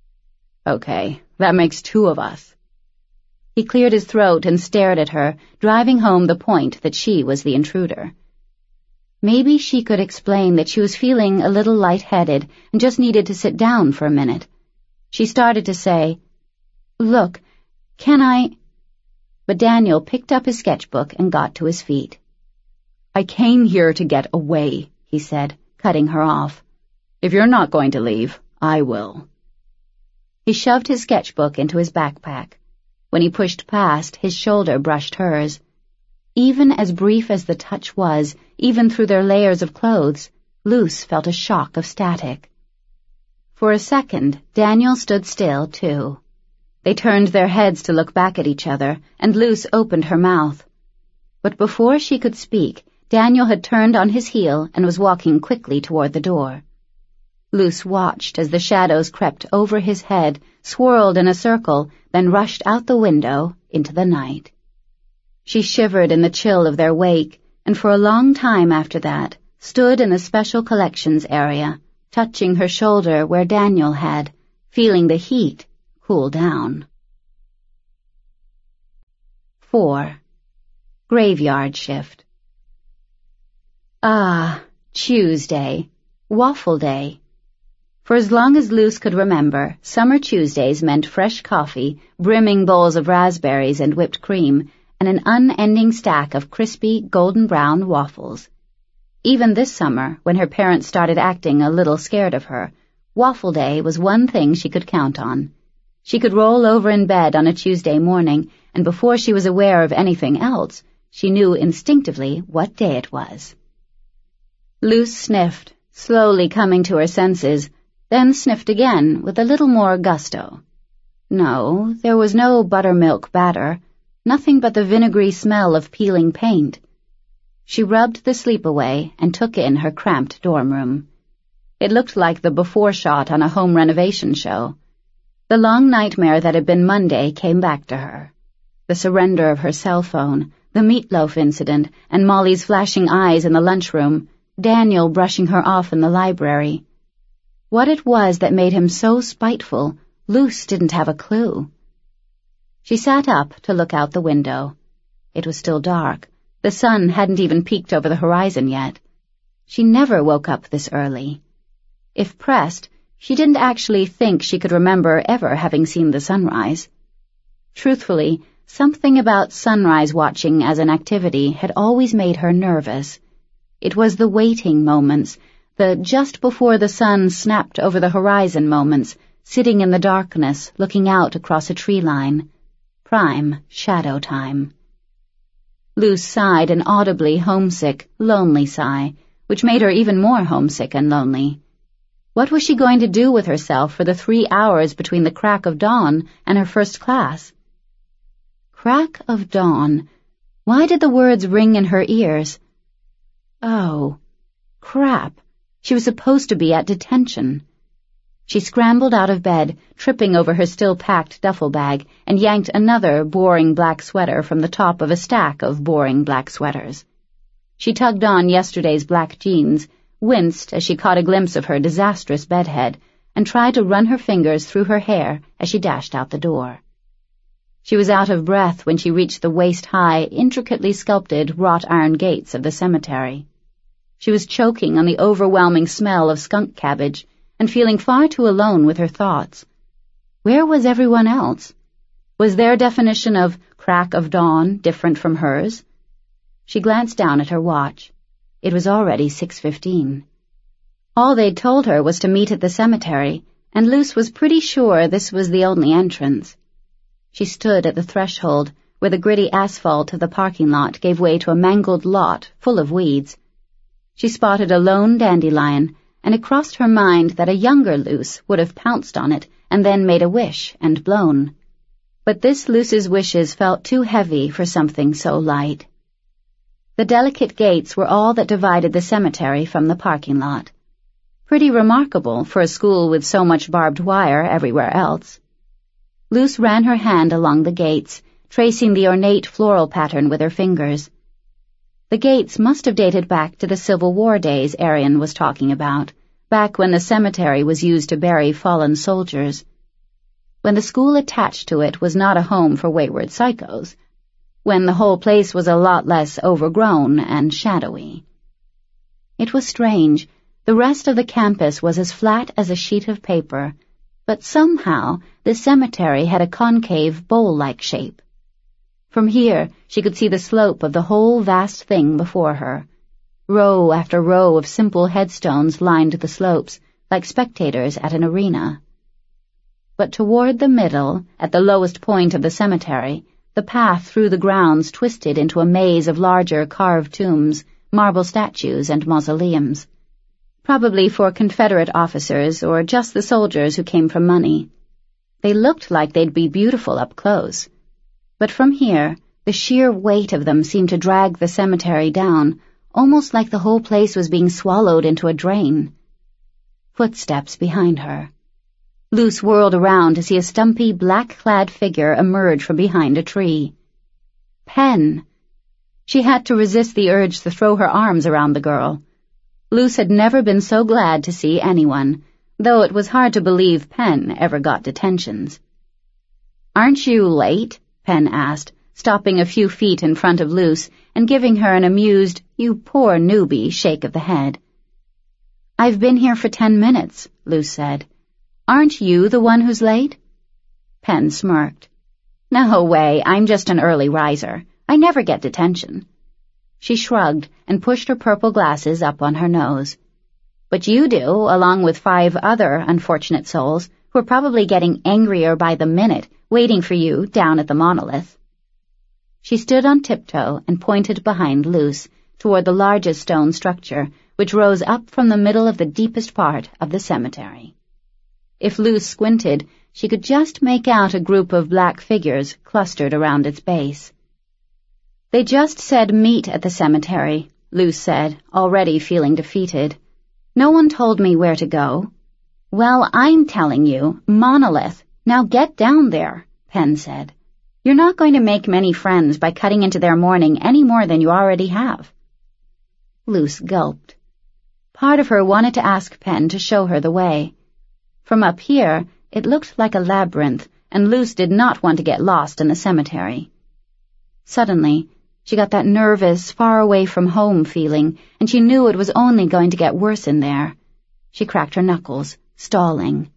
"Okay, that makes two of us." He cleared his throat and stared at her, driving home the point that she was the intruder. Maybe she could explain that she was feeling a little lightheaded and just needed to sit down for a minute. She started to say, "Look, can I—" But Daniel picked up his sketchbook and got to his feet. "I came here to get away," he said, cutting her off. "If you're not going to leave, I will." He shoved his sketchbook into his backpack. When he pushed past, his shoulder brushed hers. Even as brief as the touch was, even through their layers of clothes, Luce felt a shock of static. For a second, Daniel stood still, too. They turned their heads to look back at each other, and Luce opened her mouth. But before she could speak, Daniel had turned on his heel and was walking quickly toward the door. Luce watched as the shadows crept over his head, swirled in a circle, then rushed out the window into the night. She shivered in the chill of their wake, and for a long time after that stood in the special collections area, touching her shoulder where Daniel had, feeling the heat cool down. 4. Graveyard Shift. Ah, Tuesday. Waffle Day. For as long as Luce could remember, summer Tuesdays meant fresh coffee, brimming bowls of raspberries and whipped cream, and an unending stack of crispy, golden-brown waffles. Even this summer, when her parents started acting a little scared of her, Waffle Day was one thing she could count on. She could roll over in bed on a Tuesday morning, and before she was aware of anything else, she knew instinctively what day it was. Luce sniffed, slowly coming to her senses, then sniffed again with a little more gusto. No, there was no buttermilk batter, nothing but the vinegary smell of peeling paint. She rubbed the sleep away and took in her cramped dorm room. It looked like the before shot on a home renovation show. The long nightmare that had been Monday came back to her. The surrender of her cell phone, the meatloaf incident, and Molly's flashing eyes in the lunchroom, Daniel brushing her off in the library. What it was that made him so spiteful, Luce didn't have a clue. She sat up to look out the window. It was still dark. The sun hadn't even peeked over the horizon yet. She never woke up this early. If pressed, she didn't actually think she could remember ever having seen the sunrise. Truthfully, something about sunrise watching as an activity had always made her nervous. It was the waiting moments, the just before the sun snapped over the horizon moments, sitting in the darkness, looking out across a tree line. Prime shadow time. Luce sighed an audibly homesick, lonely sigh, which made her even more homesick and lonely. What was she going to do with herself for the 3 hours between the crack of dawn and her first class? Crack of dawn. Why did the words ring in her ears? Oh, crap. She was supposed to be at detention. She scrambled out of bed, tripping over her still-packed duffel bag, and yanked another boring black sweater from the top of a stack of boring black sweaters. She tugged on yesterday's black jeans, winced as she caught a glimpse of her disastrous bedhead, and tried to run her fingers through her hair as she dashed out the door. She was out of breath when she reached the waist-high, intricately sculpted wrought-iron gates of the cemetery. She was choking on the overwhelming smell of skunk cabbage and feeling far too alone with her thoughts. Where was everyone else? Was their definition of crack of dawn different from hers? She glanced down at her watch. It was already 6:15. All they'd told her was to meet at the cemetery, and Luce was pretty sure this was the only entrance. She stood at the threshold, where the gritty asphalt of the parking lot gave way to a mangled lot full of weeds. She spotted a lone dandelion, and it crossed her mind that a younger Luce would have pounced on it and then made a wish and blown. But this Luce's wishes felt too heavy for something so light. The delicate gates were all that divided the cemetery from the parking lot. Pretty remarkable for a school with so much barbed wire everywhere else. Luce ran her hand along the gates, tracing the ornate floral pattern with her fingers. The gates must have dated back to the Civil War days Arian was talking about, back when the cemetery was used to bury fallen soldiers. When the school attached to it was not a home for wayward psychos. When the whole place was a lot less overgrown and shadowy. It was strange. The rest of the campus was as flat as a sheet of paper, but somehow the cemetery had a concave bowl-like shape. From here, she could see the slope of the whole vast thing before her. Row after row of simple headstones lined the slopes, like spectators at an arena. But toward the middle, at the lowest point of the cemetery, the path through the grounds twisted into a maze of larger carved tombs, marble statues, and mausoleums. Probably for Confederate officers or just the soldiers who came from money. They looked like they'd be beautiful up close. But from here, the sheer weight of them seemed to drag the cemetery down, almost like the whole place was being swallowed into a drain. footsteps behind her. Luce whirled around to see a stumpy, black-clad figure emerge from behind a tree. Pen! She had to resist the urge to throw her arms around the girl. Luce had never been so glad to see anyone, though it was hard to believe Pen ever got detentions. "Aren't you late?" Pen asked, stopping a few feet in front of Luce and giving her an amused, "You poor newbie," shake of the head. "I've been here for 10 minutes," Luce said. "Aren't you the one who's late?" Pen smirked. "No way, I'm just an early riser. I never get detention." She shrugged and pushed her purple glasses up on her nose. "But you do, along with 5 other unfortunate souls who are probably getting angrier by the minute, waiting for you down at the monolith." She stood on tiptoe and pointed behind Luce toward the largest stone structure, which rose up from the middle of the deepest part of the cemetery. If Luce squinted, she could just make out a group of black figures clustered around its base. "They just said meet at the cemetery," Luce said, already feeling defeated. "No one told me where to go." "Well, I'm telling you, monolith. Now get down there," Pen said. "You're not going to make many friends by cutting into their mourning any more than you already have." Luce gulped. Part of her wanted to ask Pen to show her the way. From up here, it looked like a labyrinth, and Luce did not want to get lost in the cemetery. Suddenly, she got that nervous, far-away-from-home feeling, and she knew it was only going to get worse in there. She cracked her knuckles, stalling.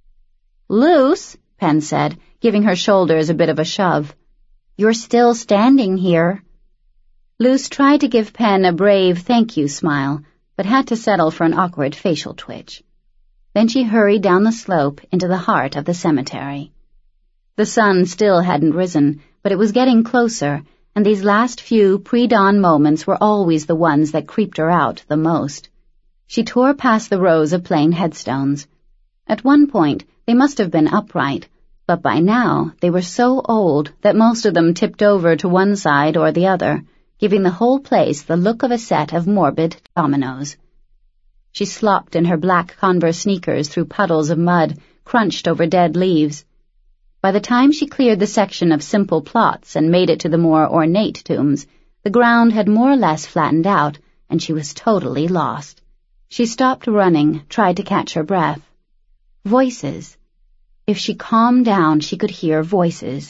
"Luce," Pen said, giving her shoulders a bit of a shove. "You're still standing here." Luce tried to give Pen a brave thank-you smile, but had to settle for an awkward facial twitch. Then she hurried down the slope into the heart of the cemetery. The sun still hadn't risen, but it was getting closer, and these last few pre-dawn moments were always the ones that creeped her out the most. She tore past the rows of plain headstones. At one point, they must have been upright, but by now they were so old that most of them tipped over to one side or the other, giving the whole place the look of a set of morbid dominoes. She slopped in her black Converse sneakers through puddles of mud, crunched over dead leaves. By the time she cleared the section of simple plots and made it to the more ornate tombs, the ground had more or less flattened out, and she was totally lost. She stopped running, tried to catch her breath. Voices. If she calmed down, she could hear voices.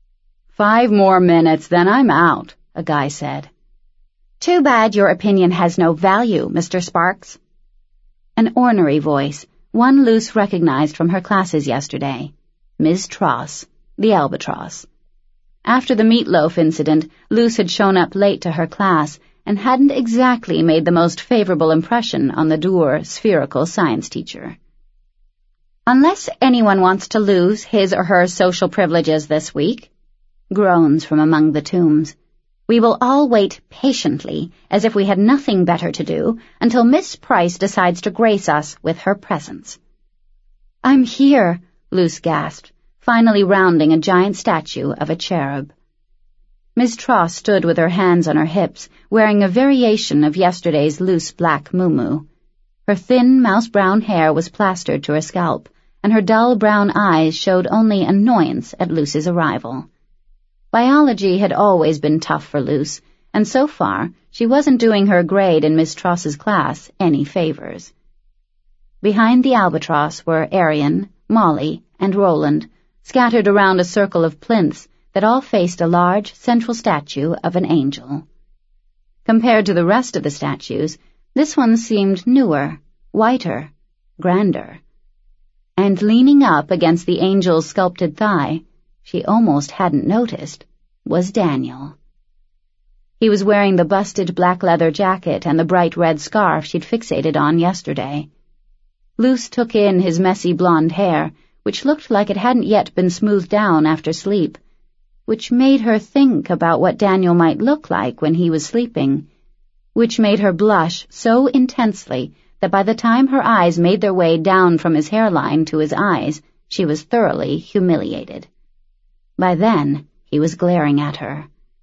5 more minutes, then I'm out, a guy said. "Too bad your opinion has no value, Mr. Sparks." An ornery voice, one Luce recognized from her classes yesterday. Ms. Tross, the albatross. After the meatloaf incident, Luce had shown up late to her class and hadn't exactly made the most favorable impression on the dour, spherical science teacher. "Unless anyone wants to lose his or her social privileges this week," groans from among the tombs, "we will all wait patiently, as if we had nothing better to do, until Miss Price decides to grace us with her presence." "I'm here," Luce gasped, finally rounding a giant statue of a cherub. Miss Tross stood with her hands on her hips, wearing a variation of yesterday's loose black muumuu. Her thin mouse-brown hair was plastered to her scalp, and her dull brown eyes showed only annoyance at Luce's arrival. Biology had always been tough for Luce, and so far she wasn't doing her grade in Miss Tross's class any favors. Behind the albatross were Arian, Molly, and Roland, scattered around a circle of plinths that all faced a large central statue of an angel. Compared to the rest of the statues, this one seemed newer, whiter, grander. And leaning up against the angel's sculpted thigh, she almost hadn't noticed, was Daniel. He was wearing the busted black leather jacket and the bright red scarf she'd fixated on yesterday. Luce took in his messy blonde hair, which looked like it hadn't yet been smoothed down after sleep, which made her think about what Daniel might look like when he was sleeping, which made her blush so intensely that by the time her eyes made their way down from his hairline to his eyes, she was thoroughly humiliated. By then, he was glaring at her.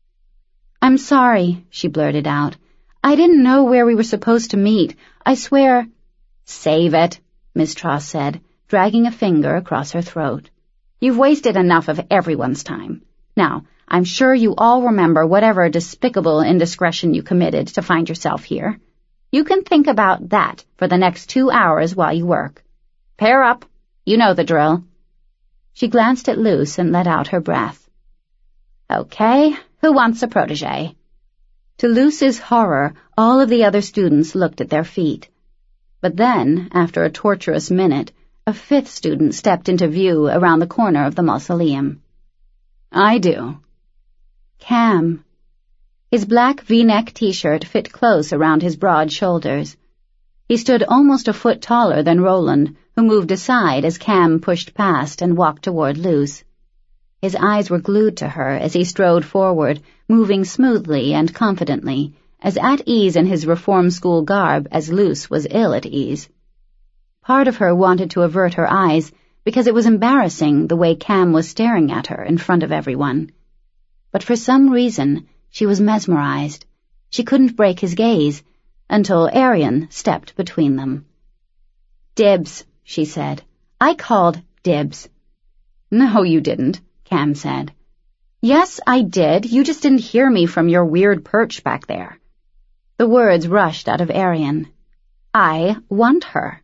"I'm sorry," she blurted out. "I didn't know where we were supposed to meet. I swear—" "Save it," Miss Tross said, dragging a finger across her throat. "You've wasted enough of everyone's time. Now, I'm sure you all remember whatever despicable indiscretion you committed to find yourself here. You can think about that for the next 2 hours while you work. Pair up. You know the drill." She glanced at Luce and let out her breath. "Okay, who wants a protégé?" To Luce's horror, all of the other students looked at their feet. But then, after a torturous minute, a 5th student stepped into view around the corner of the mausoleum. "I do." Cam. His black V-neck T-shirt fit close around his broad shoulders. He stood almost a foot taller than Roland, who moved aside as Cam pushed past and walked toward Luce. His eyes were glued to her as he strode forward, moving smoothly and confidently, as at ease in his reform school garb as Luce was ill at ease. Part of her wanted to avert her eyes because it was embarrassing the way Cam was staring at her in front of everyone. But for some reason, she was mesmerized. She couldn't break his gaze until Arian stepped between them. "Dibs," she said. "I called dibs." "No, you didn't," Cam said. "Yes, I did. You just didn't hear me from your weird perch back there." The words rushed out of Arian. "I want her."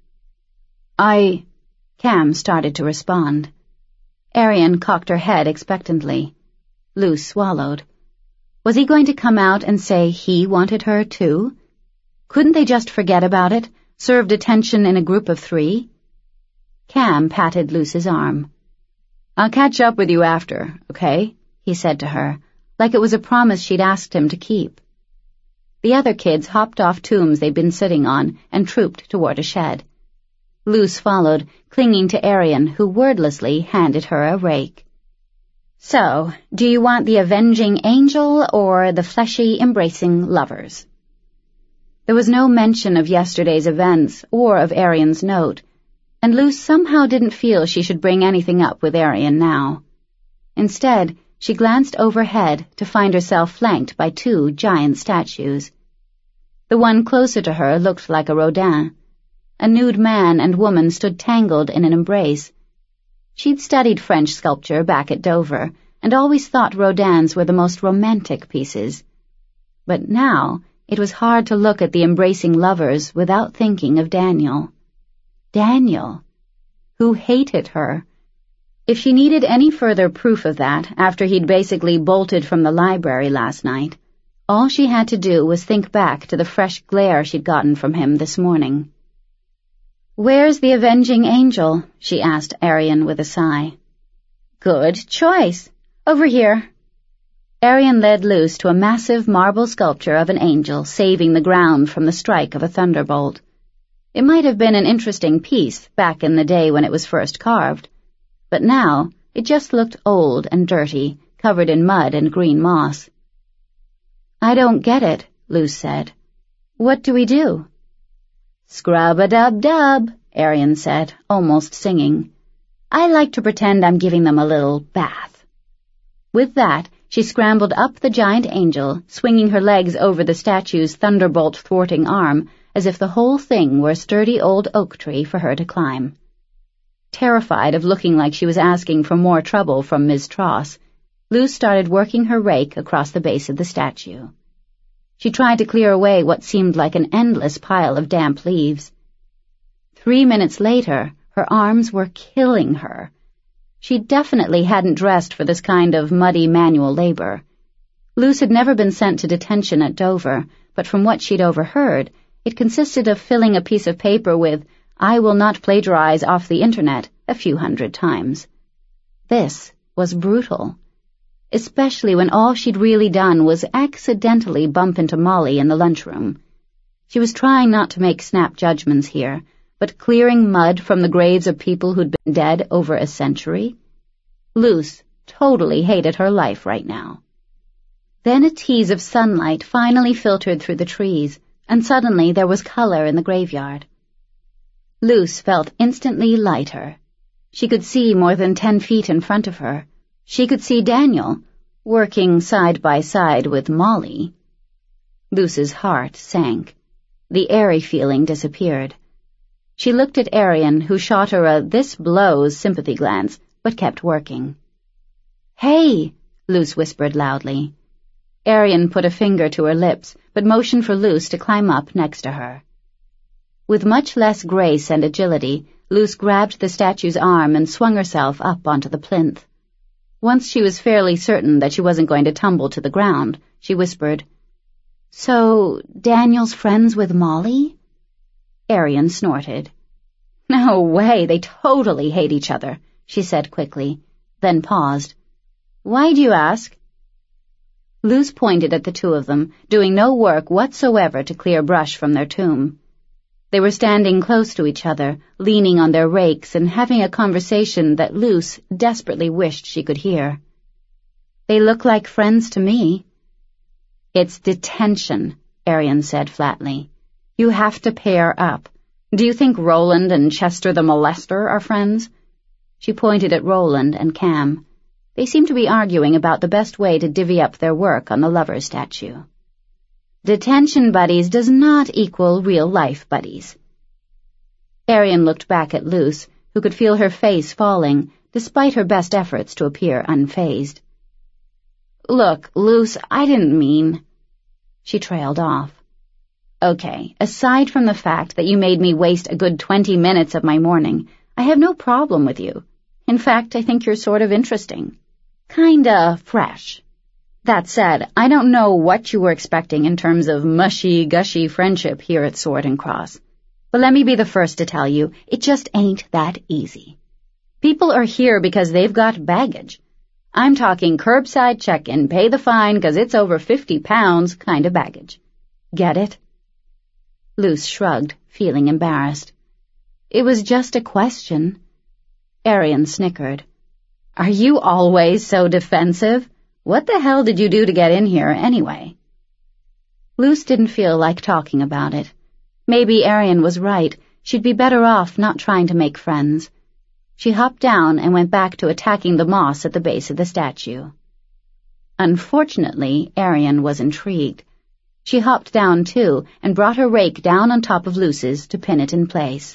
Cam started to respond. Arian cocked her head expectantly. Luce swallowed. Was he going to come out and say he wanted her too? Couldn't they just forget about it, serve detention in a group of 3? Cam patted Luce's arm. "I'll catch up with you after, okay?" he said to her, like it was a promise she'd asked him to keep. The other kids hopped off tombs they'd been sitting on and trooped toward a shed. Luce followed, clinging to Arian, who wordlessly handed her a rake. "So, do you want the avenging angel or the fleshy, embracing lovers?" There was no mention of yesterday's events or of Arian's note, and Luce somehow didn't feel she should bring anything up with Arian now. Instead, she glanced overhead to find herself flanked by 2 giant statues. The one closer to her looked like a Rodin. A nude man and woman stood tangled in an embrace. She'd studied French sculpture back at Dover, and always thought Rodin's were the most romantic pieces. But now it was hard to look at the embracing lovers without thinking of Daniel. Daniel, who hated her. If she needed any further proof of that after he'd basically bolted from the library last night, all she had to do was think back to the fresh glare she'd gotten from him this morning. "Where's the avenging angel?" she asked Arian with a sigh. "Good choice. Over here." Arian led Luce to a massive marble sculpture of an angel saving the ground from the strike of a thunderbolt. It might have been an interesting piece back in the day when it was first carved, but now it just looked old and dirty, covered in mud and green moss. "I don't get it," Luce said. "What do we do?" "Scrub-a-dub-dub," Arian said, almost singing. "I like to pretend I'm giving them a little bath." With that, she scrambled up the giant angel, swinging her legs over the statue's thunderbolt-thwarting arm, as if the whole thing were a sturdy old oak tree for her to climb. Terrified of looking like she was asking for more trouble from Ms. Tross, Luce started working her rake across the base of the statue. She tried to clear away what seemed like an endless pile of damp leaves. 3 minutes later, her arms were killing her. She definitely hadn't dressed for this kind of muddy manual labor. Luce had never been sent to detention at Dover, but from what she'd overheard, it consisted of filling a piece of paper with "I will not plagiarize off the internet" a few hundred times. This was brutal, especially when all she'd really done was accidentally bump into Molly in the lunchroom. She was trying not to make snap judgments here, but clearing mud from the graves of people who'd been dead over a century. Luce totally hated her life right now. Then a tease of sunlight finally filtered through the trees, and suddenly there was color in the graveyard. Luce felt instantly lighter. She could see more than 10 feet in front of her. She could see Daniel, working side by side with Molly. Luce's heart sank. The airy feeling disappeared. She looked at Arian, who shot her a "this blows" sympathy glance, but kept working. "Hey," Luce whispered loudly. Arian put a finger to her lips, but motioned for Luce to climb up next to her. With much less grace and agility, Luce grabbed the statue's arm and swung herself up onto the plinth. Once she was fairly certain that she wasn't going to tumble to the ground, she whispered, "So, Daniel's friends with Molly?" Arian snorted. "No way, they totally hate each other," she said quickly, then paused. "Why do you ask?" Luce pointed at the two of them, doing no work whatsoever to clear brush from their tomb. They were standing close to each other, leaning on their rakes and having a conversation that Luce desperately wished she could hear. "They look like friends to me." "It's detention," Arian said flatly. "You have to pair up. Do you think Roland and Chester the molester are friends?" She pointed at Roland and Cam. They seemed to be arguing about the best way to divvy up their work on the lover statue. Detention buddies does not equal real-life buddies. Arian looked back at Luce, who could feel her face falling, despite her best efforts to appear unfazed. "Look, Luce, I didn't mean—" She trailed off. "Okay, aside from the fact that you made me waste a good 20 minutes of my morning, I have no problem with you. In fact, I think you're sort of interesting. Kinda fresh. That said, I don't know what you were expecting in terms of mushy-gushy friendship here at Sword and Cross. But let me be the first to tell you, it just ain't that easy. People are here because they've got baggage. I'm talking curbside check-in, pay the fine 'cause it's over 50 pounds kind of baggage. Get it?" Luce shrugged, feeling embarrassed. "It was just a question." Arian snickered. "Are you always so defensive? What the hell did you do to get in here, anyway?" Luce didn't feel like talking about it. Maybe Arian was right. She'd be better off not trying to make friends. She hopped down and went back to attacking the moss at the base of the statue. Unfortunately, Arian was intrigued. She hopped down, too, and brought her rake down on top of Luce's to pin it in place.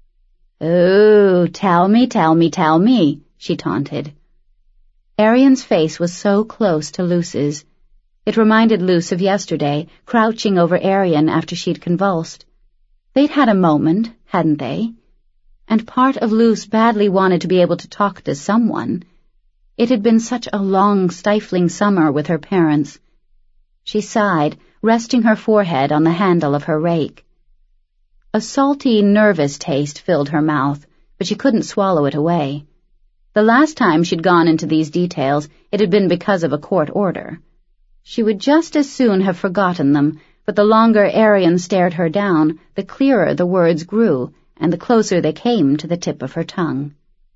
"Ooh, tell me," she taunted. Arian's face was so close to Luce's. It reminded Luce of yesterday, crouching over Arian after she'd convulsed. They'd had a moment, hadn't they? And part of Luce badly wanted to be able to talk to someone. It had been such a long, stifling summer with her parents. She sighed, resting her forehead on the handle of her rake. A salty, nervous taste filled her mouth, but she couldn't swallow it away. The last time she'd gone into these details, it had been because of a court order. She would just as soon have forgotten them, but the longer Arian stared her down, the clearer the words grew, and the closer they came to the tip of her tongue.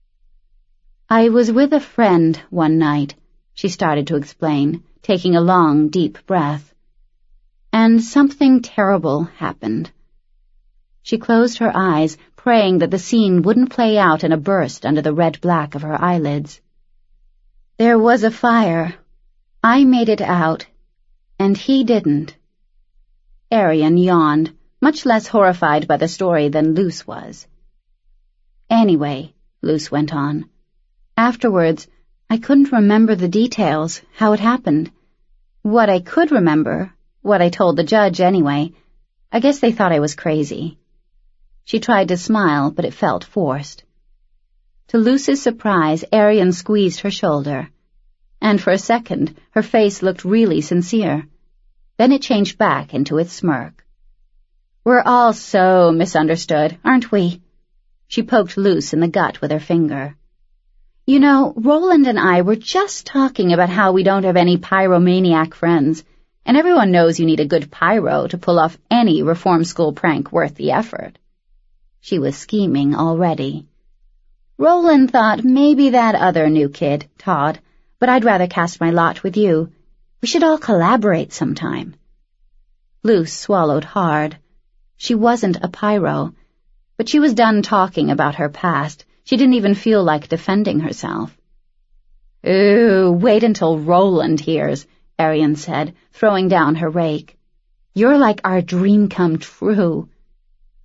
"I was with a friend one night," she started to explain, taking a long, deep breath. "And something terrible happened." She closed her eyes, praying that the scene wouldn't play out in a burst under the red-black of her eyelids. "There was a fire. I made it out, and he didn't." Arian yawned, much less horrified by the story than Luce was. "Anyway," Luce went on, "afterwards, I couldn't remember the details, how it happened. What I could remember, what I told the judge anyway, I guess they thought I was crazy." She tried to smile, but it felt forced. To Luce's surprise, Arian squeezed her shoulder. And for a second, her face looked really sincere. Then it changed back into its smirk. "We're all so misunderstood, aren't we?" She poked Luce in the gut with her finger. "You know, Roland and I were just talking about how we don't have any pyromaniac friends, and everyone knows you need a good pyro to pull off any reform school prank worth the effort." She was scheming already. "Roland thought maybe that other new kid, Todd, but I'd rather cast my lot with you. We should all collaborate sometime." Luce swallowed hard. She wasn't a pyro, but she was done talking about her past. She didn't even feel like defending herself. "Ooh, wait until Roland hears," Arian said, throwing down her rake. "You're like our dream come true."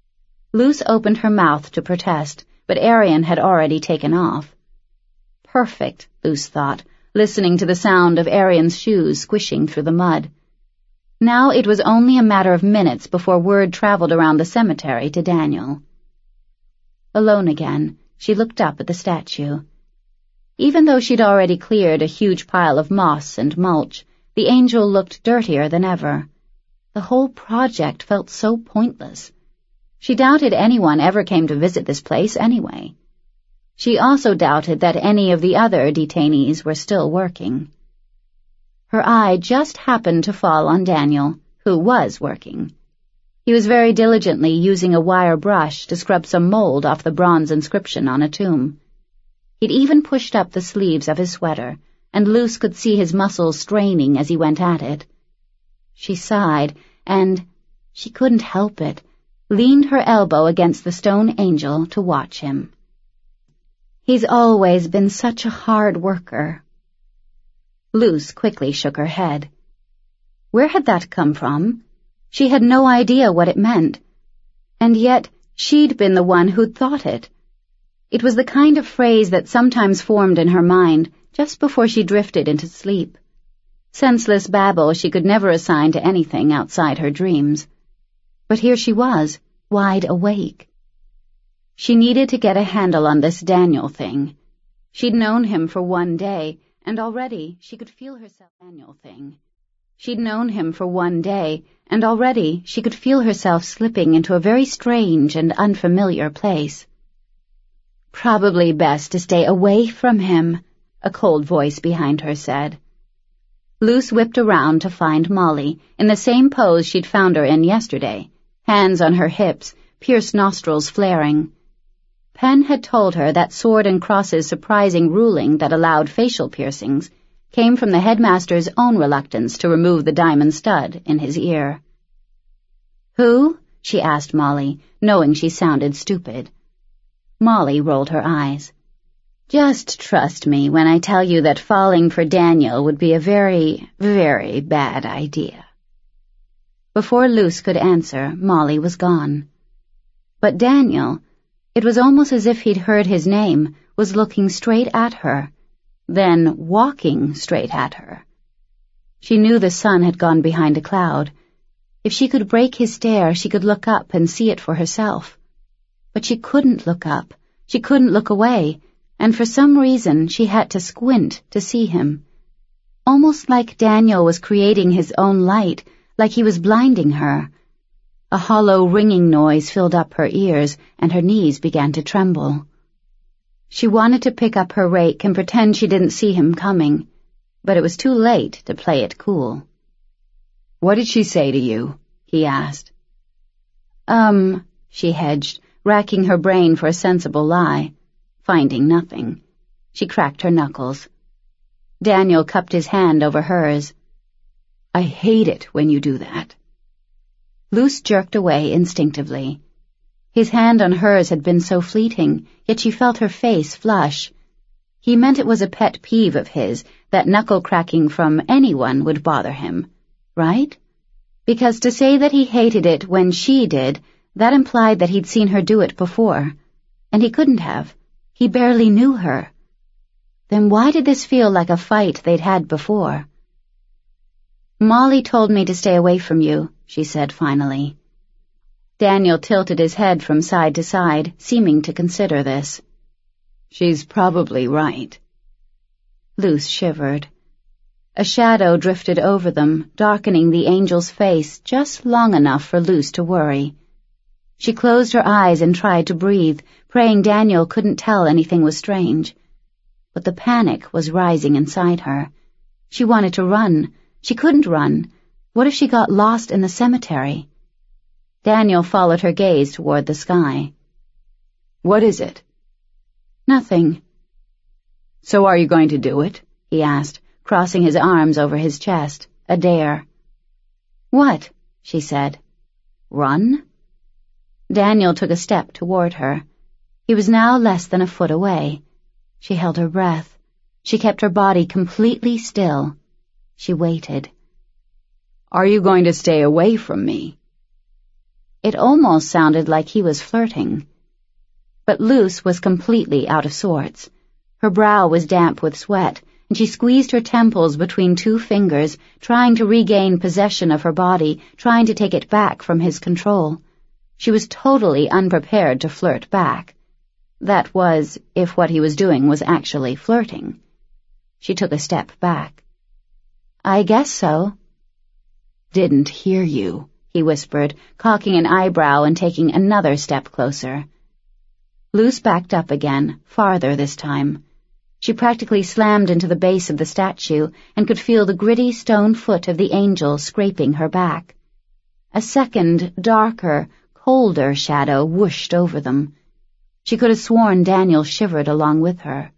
Luce opened her mouth to protest, but Arian had already taken off. Perfect, Luce thought, listening to the sound of Arian's shoes squishing through the mud. Now it was only a matter of minutes before word traveled around the cemetery to Daniel. Alone again, she looked up at the statue. Even though she'd already cleared a huge pile of moss and mulch, the angel looked dirtier than ever. The whole project felt so pointless. She doubted anyone ever came to visit this place anyway. She also doubted that any of the other detainees were still working. Her eye just happened to fall on Daniel, who was working. He was very diligently using a wire brush to scrub some mold off the bronze inscription on a tomb. He'd even pushed up the sleeves of his sweater, and Luce could see his muscles straining as he went at it. She sighed, and, she couldn't help it, leaned her elbow against the stone angel to watch him. He's always been such a hard worker. Luce quickly shook her head. Where had that come from? She had no idea what it meant. And yet, she'd been the one who'd thought it. It was the kind of phrase that sometimes formed in her mind just before she drifted into sleep. Senseless babble she could never assign to anything outside her dreams. But here she was, wide awake. She needed to get a handle on this Daniel thing. She'd known him for one day, and already she could feel herself Daniel thing. She'd known him for one day, and already she could feel herself slipping into a very strange and unfamiliar place. Probably best to stay away from him, a cold voice behind her said. Luce whipped around to find Molly, in the same pose she'd found her in yesterday, hands on her hips, pierced nostrils flaring. Penn had told her that Sword and Cross's surprising ruling that allowed facial piercings came from the headmaster's own reluctance to remove the diamond stud in his ear. Who? She asked Molly, knowing she sounded stupid. Molly rolled her eyes. Just trust me when I tell you that falling for Daniel would be a very, very bad idea. Before Luce could answer, Molly was gone. But Daniel, it was almost as if he'd heard his name, was looking straight at her, then walking straight at her. She knew the sun had gone behind a cloud. If she could break his stare, she could look up and see it for herself. But she couldn't look up, she couldn't look away, and for some reason she had to squint to see him. Almost like Daniel was creating his own light, like he was blinding her. A hollow ringing noise filled up her ears, and her knees began to tremble. She wanted to pick up her rake and pretend she didn't see him coming, but it was too late to play it cool. "What did she say to you?" he asked. She hedged, racking her brain for a sensible lie. Finding nothing, she cracked her knuckles. Daniel cupped his hand over hers. "I hate it when you do that." Luce jerked away instinctively. His hand on hers had been so fleeting, yet she felt her face flush. He meant it was a pet peeve of his that knuckle-cracking from anyone would bother him, right? Because to say that he hated it when she did, that implied that he'd seen her do it before. And he couldn't have. He barely knew her. Then why did this feel like a fight they'd had before? "Molly told me to stay away from you," she said finally. Daniel tilted his head from side to side, seeming to consider this. "She's probably right." Luce shivered. A shadow drifted over them, darkening the angel's face just long enough for Luce to worry. She closed her eyes and tried to breathe, praying Daniel couldn't tell anything was strange. But the panic was rising inside her. She wanted to run. She couldn't run. What if she got lost in the cemetery? Daniel followed her gaze toward the sky. "What is it?" "Nothing." "So are you going to do it?" he asked, crossing his arms over his chest. A dare. "What?" she said. "Run?" Daniel took a step toward her. He was now less than a foot away. She held her breath. She kept her body completely still. She waited. "Are you going to stay away from me?" It almost sounded like he was flirting. But Luce was completely out of sorts. Her brow was damp with sweat, and she squeezed her temples between two fingers, trying to regain possession of her body, trying to take it back from his control. She was totally unprepared to flirt back. That was, if what he was doing was actually flirting. She took a step back. "I guess so." "Didn't hear you," he whispered, cocking an eyebrow and taking another step closer. Luce backed up again, farther this time. She practically slammed into the base of the statue and could feel the gritty stone foot of the angel scraping her back. A second, darker, colder shadow whooshed over them. She could have sworn Daniel shivered along with her.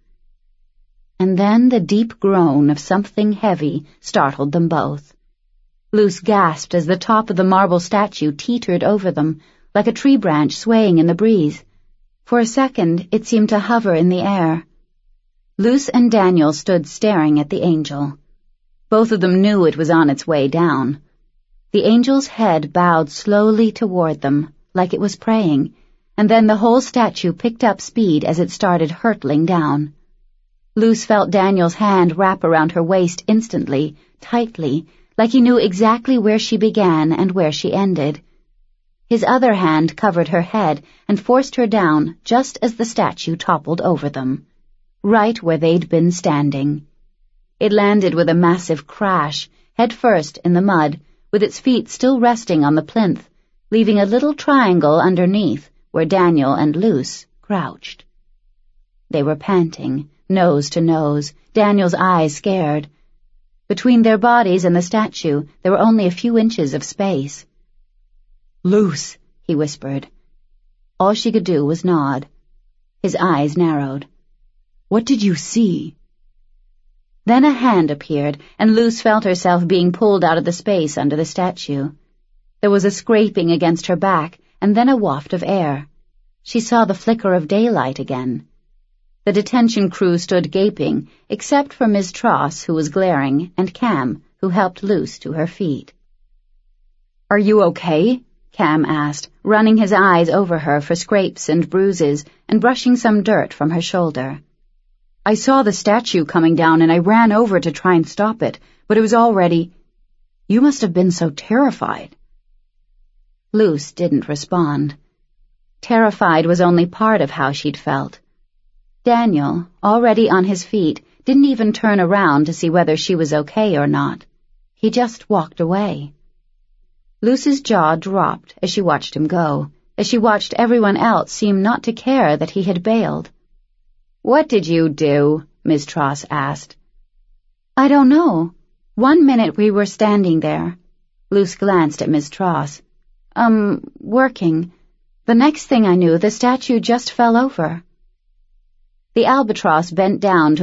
And then the deep groan of something heavy startled them both. Luce gasped as the top of the marble statue teetered over them, like a tree branch swaying in the breeze. For a second, it seemed to hover in the air. Luce and Daniel stood staring at the angel. Both of them knew it was on its way down. The angel's head bowed slowly toward them, like it was praying, and then the whole statue picked up speed as it started hurtling down. Luce felt Daniel's hand wrap around her waist instantly, tightly, like he knew exactly where she began and where she ended. His other hand covered her head and forced her down just as the statue toppled over them, right where they'd been standing. It landed with a massive crash, head first in the mud, with its feet still resting on the plinth, leaving a little triangle underneath where Daniel and Luce crouched. They were panting, nose to nose, Daniel's eyes scared. Between their bodies and the statue, there were only a few inches of space. "Luce," he whispered. All she could do was nod. His eyes narrowed. "What did you see?" Then a hand appeared, and Luce felt herself being pulled out of the space under the statue. There was a scraping against her back, and then a waft of air. She saw the flicker of daylight again. The detention crew stood gaping, except for Ms. Tross, who was glaring, and Cam, who helped Luce to her feet. "Are you okay?" Cam asked, running his eyes over her for scrapes and bruises and brushing some dirt from her shoulder. "I saw the statue coming down and I ran over to try and stop it, but it was already... You must have been so terrified." Luce didn't respond. Terrified was only part of how she'd felt. Daniel, already on his feet, didn't even turn around to see whether she was okay or not. He just walked away. Luce's jaw dropped as she watched him go, as she watched everyone else seem not to care that he had bailed. "What did you do?" Ms. Tross asked. "I don't know. 1 minute we were standing there." Luce glanced at Ms. Tross. Working. The next thing I knew, the statue just fell over." The albatross bent down to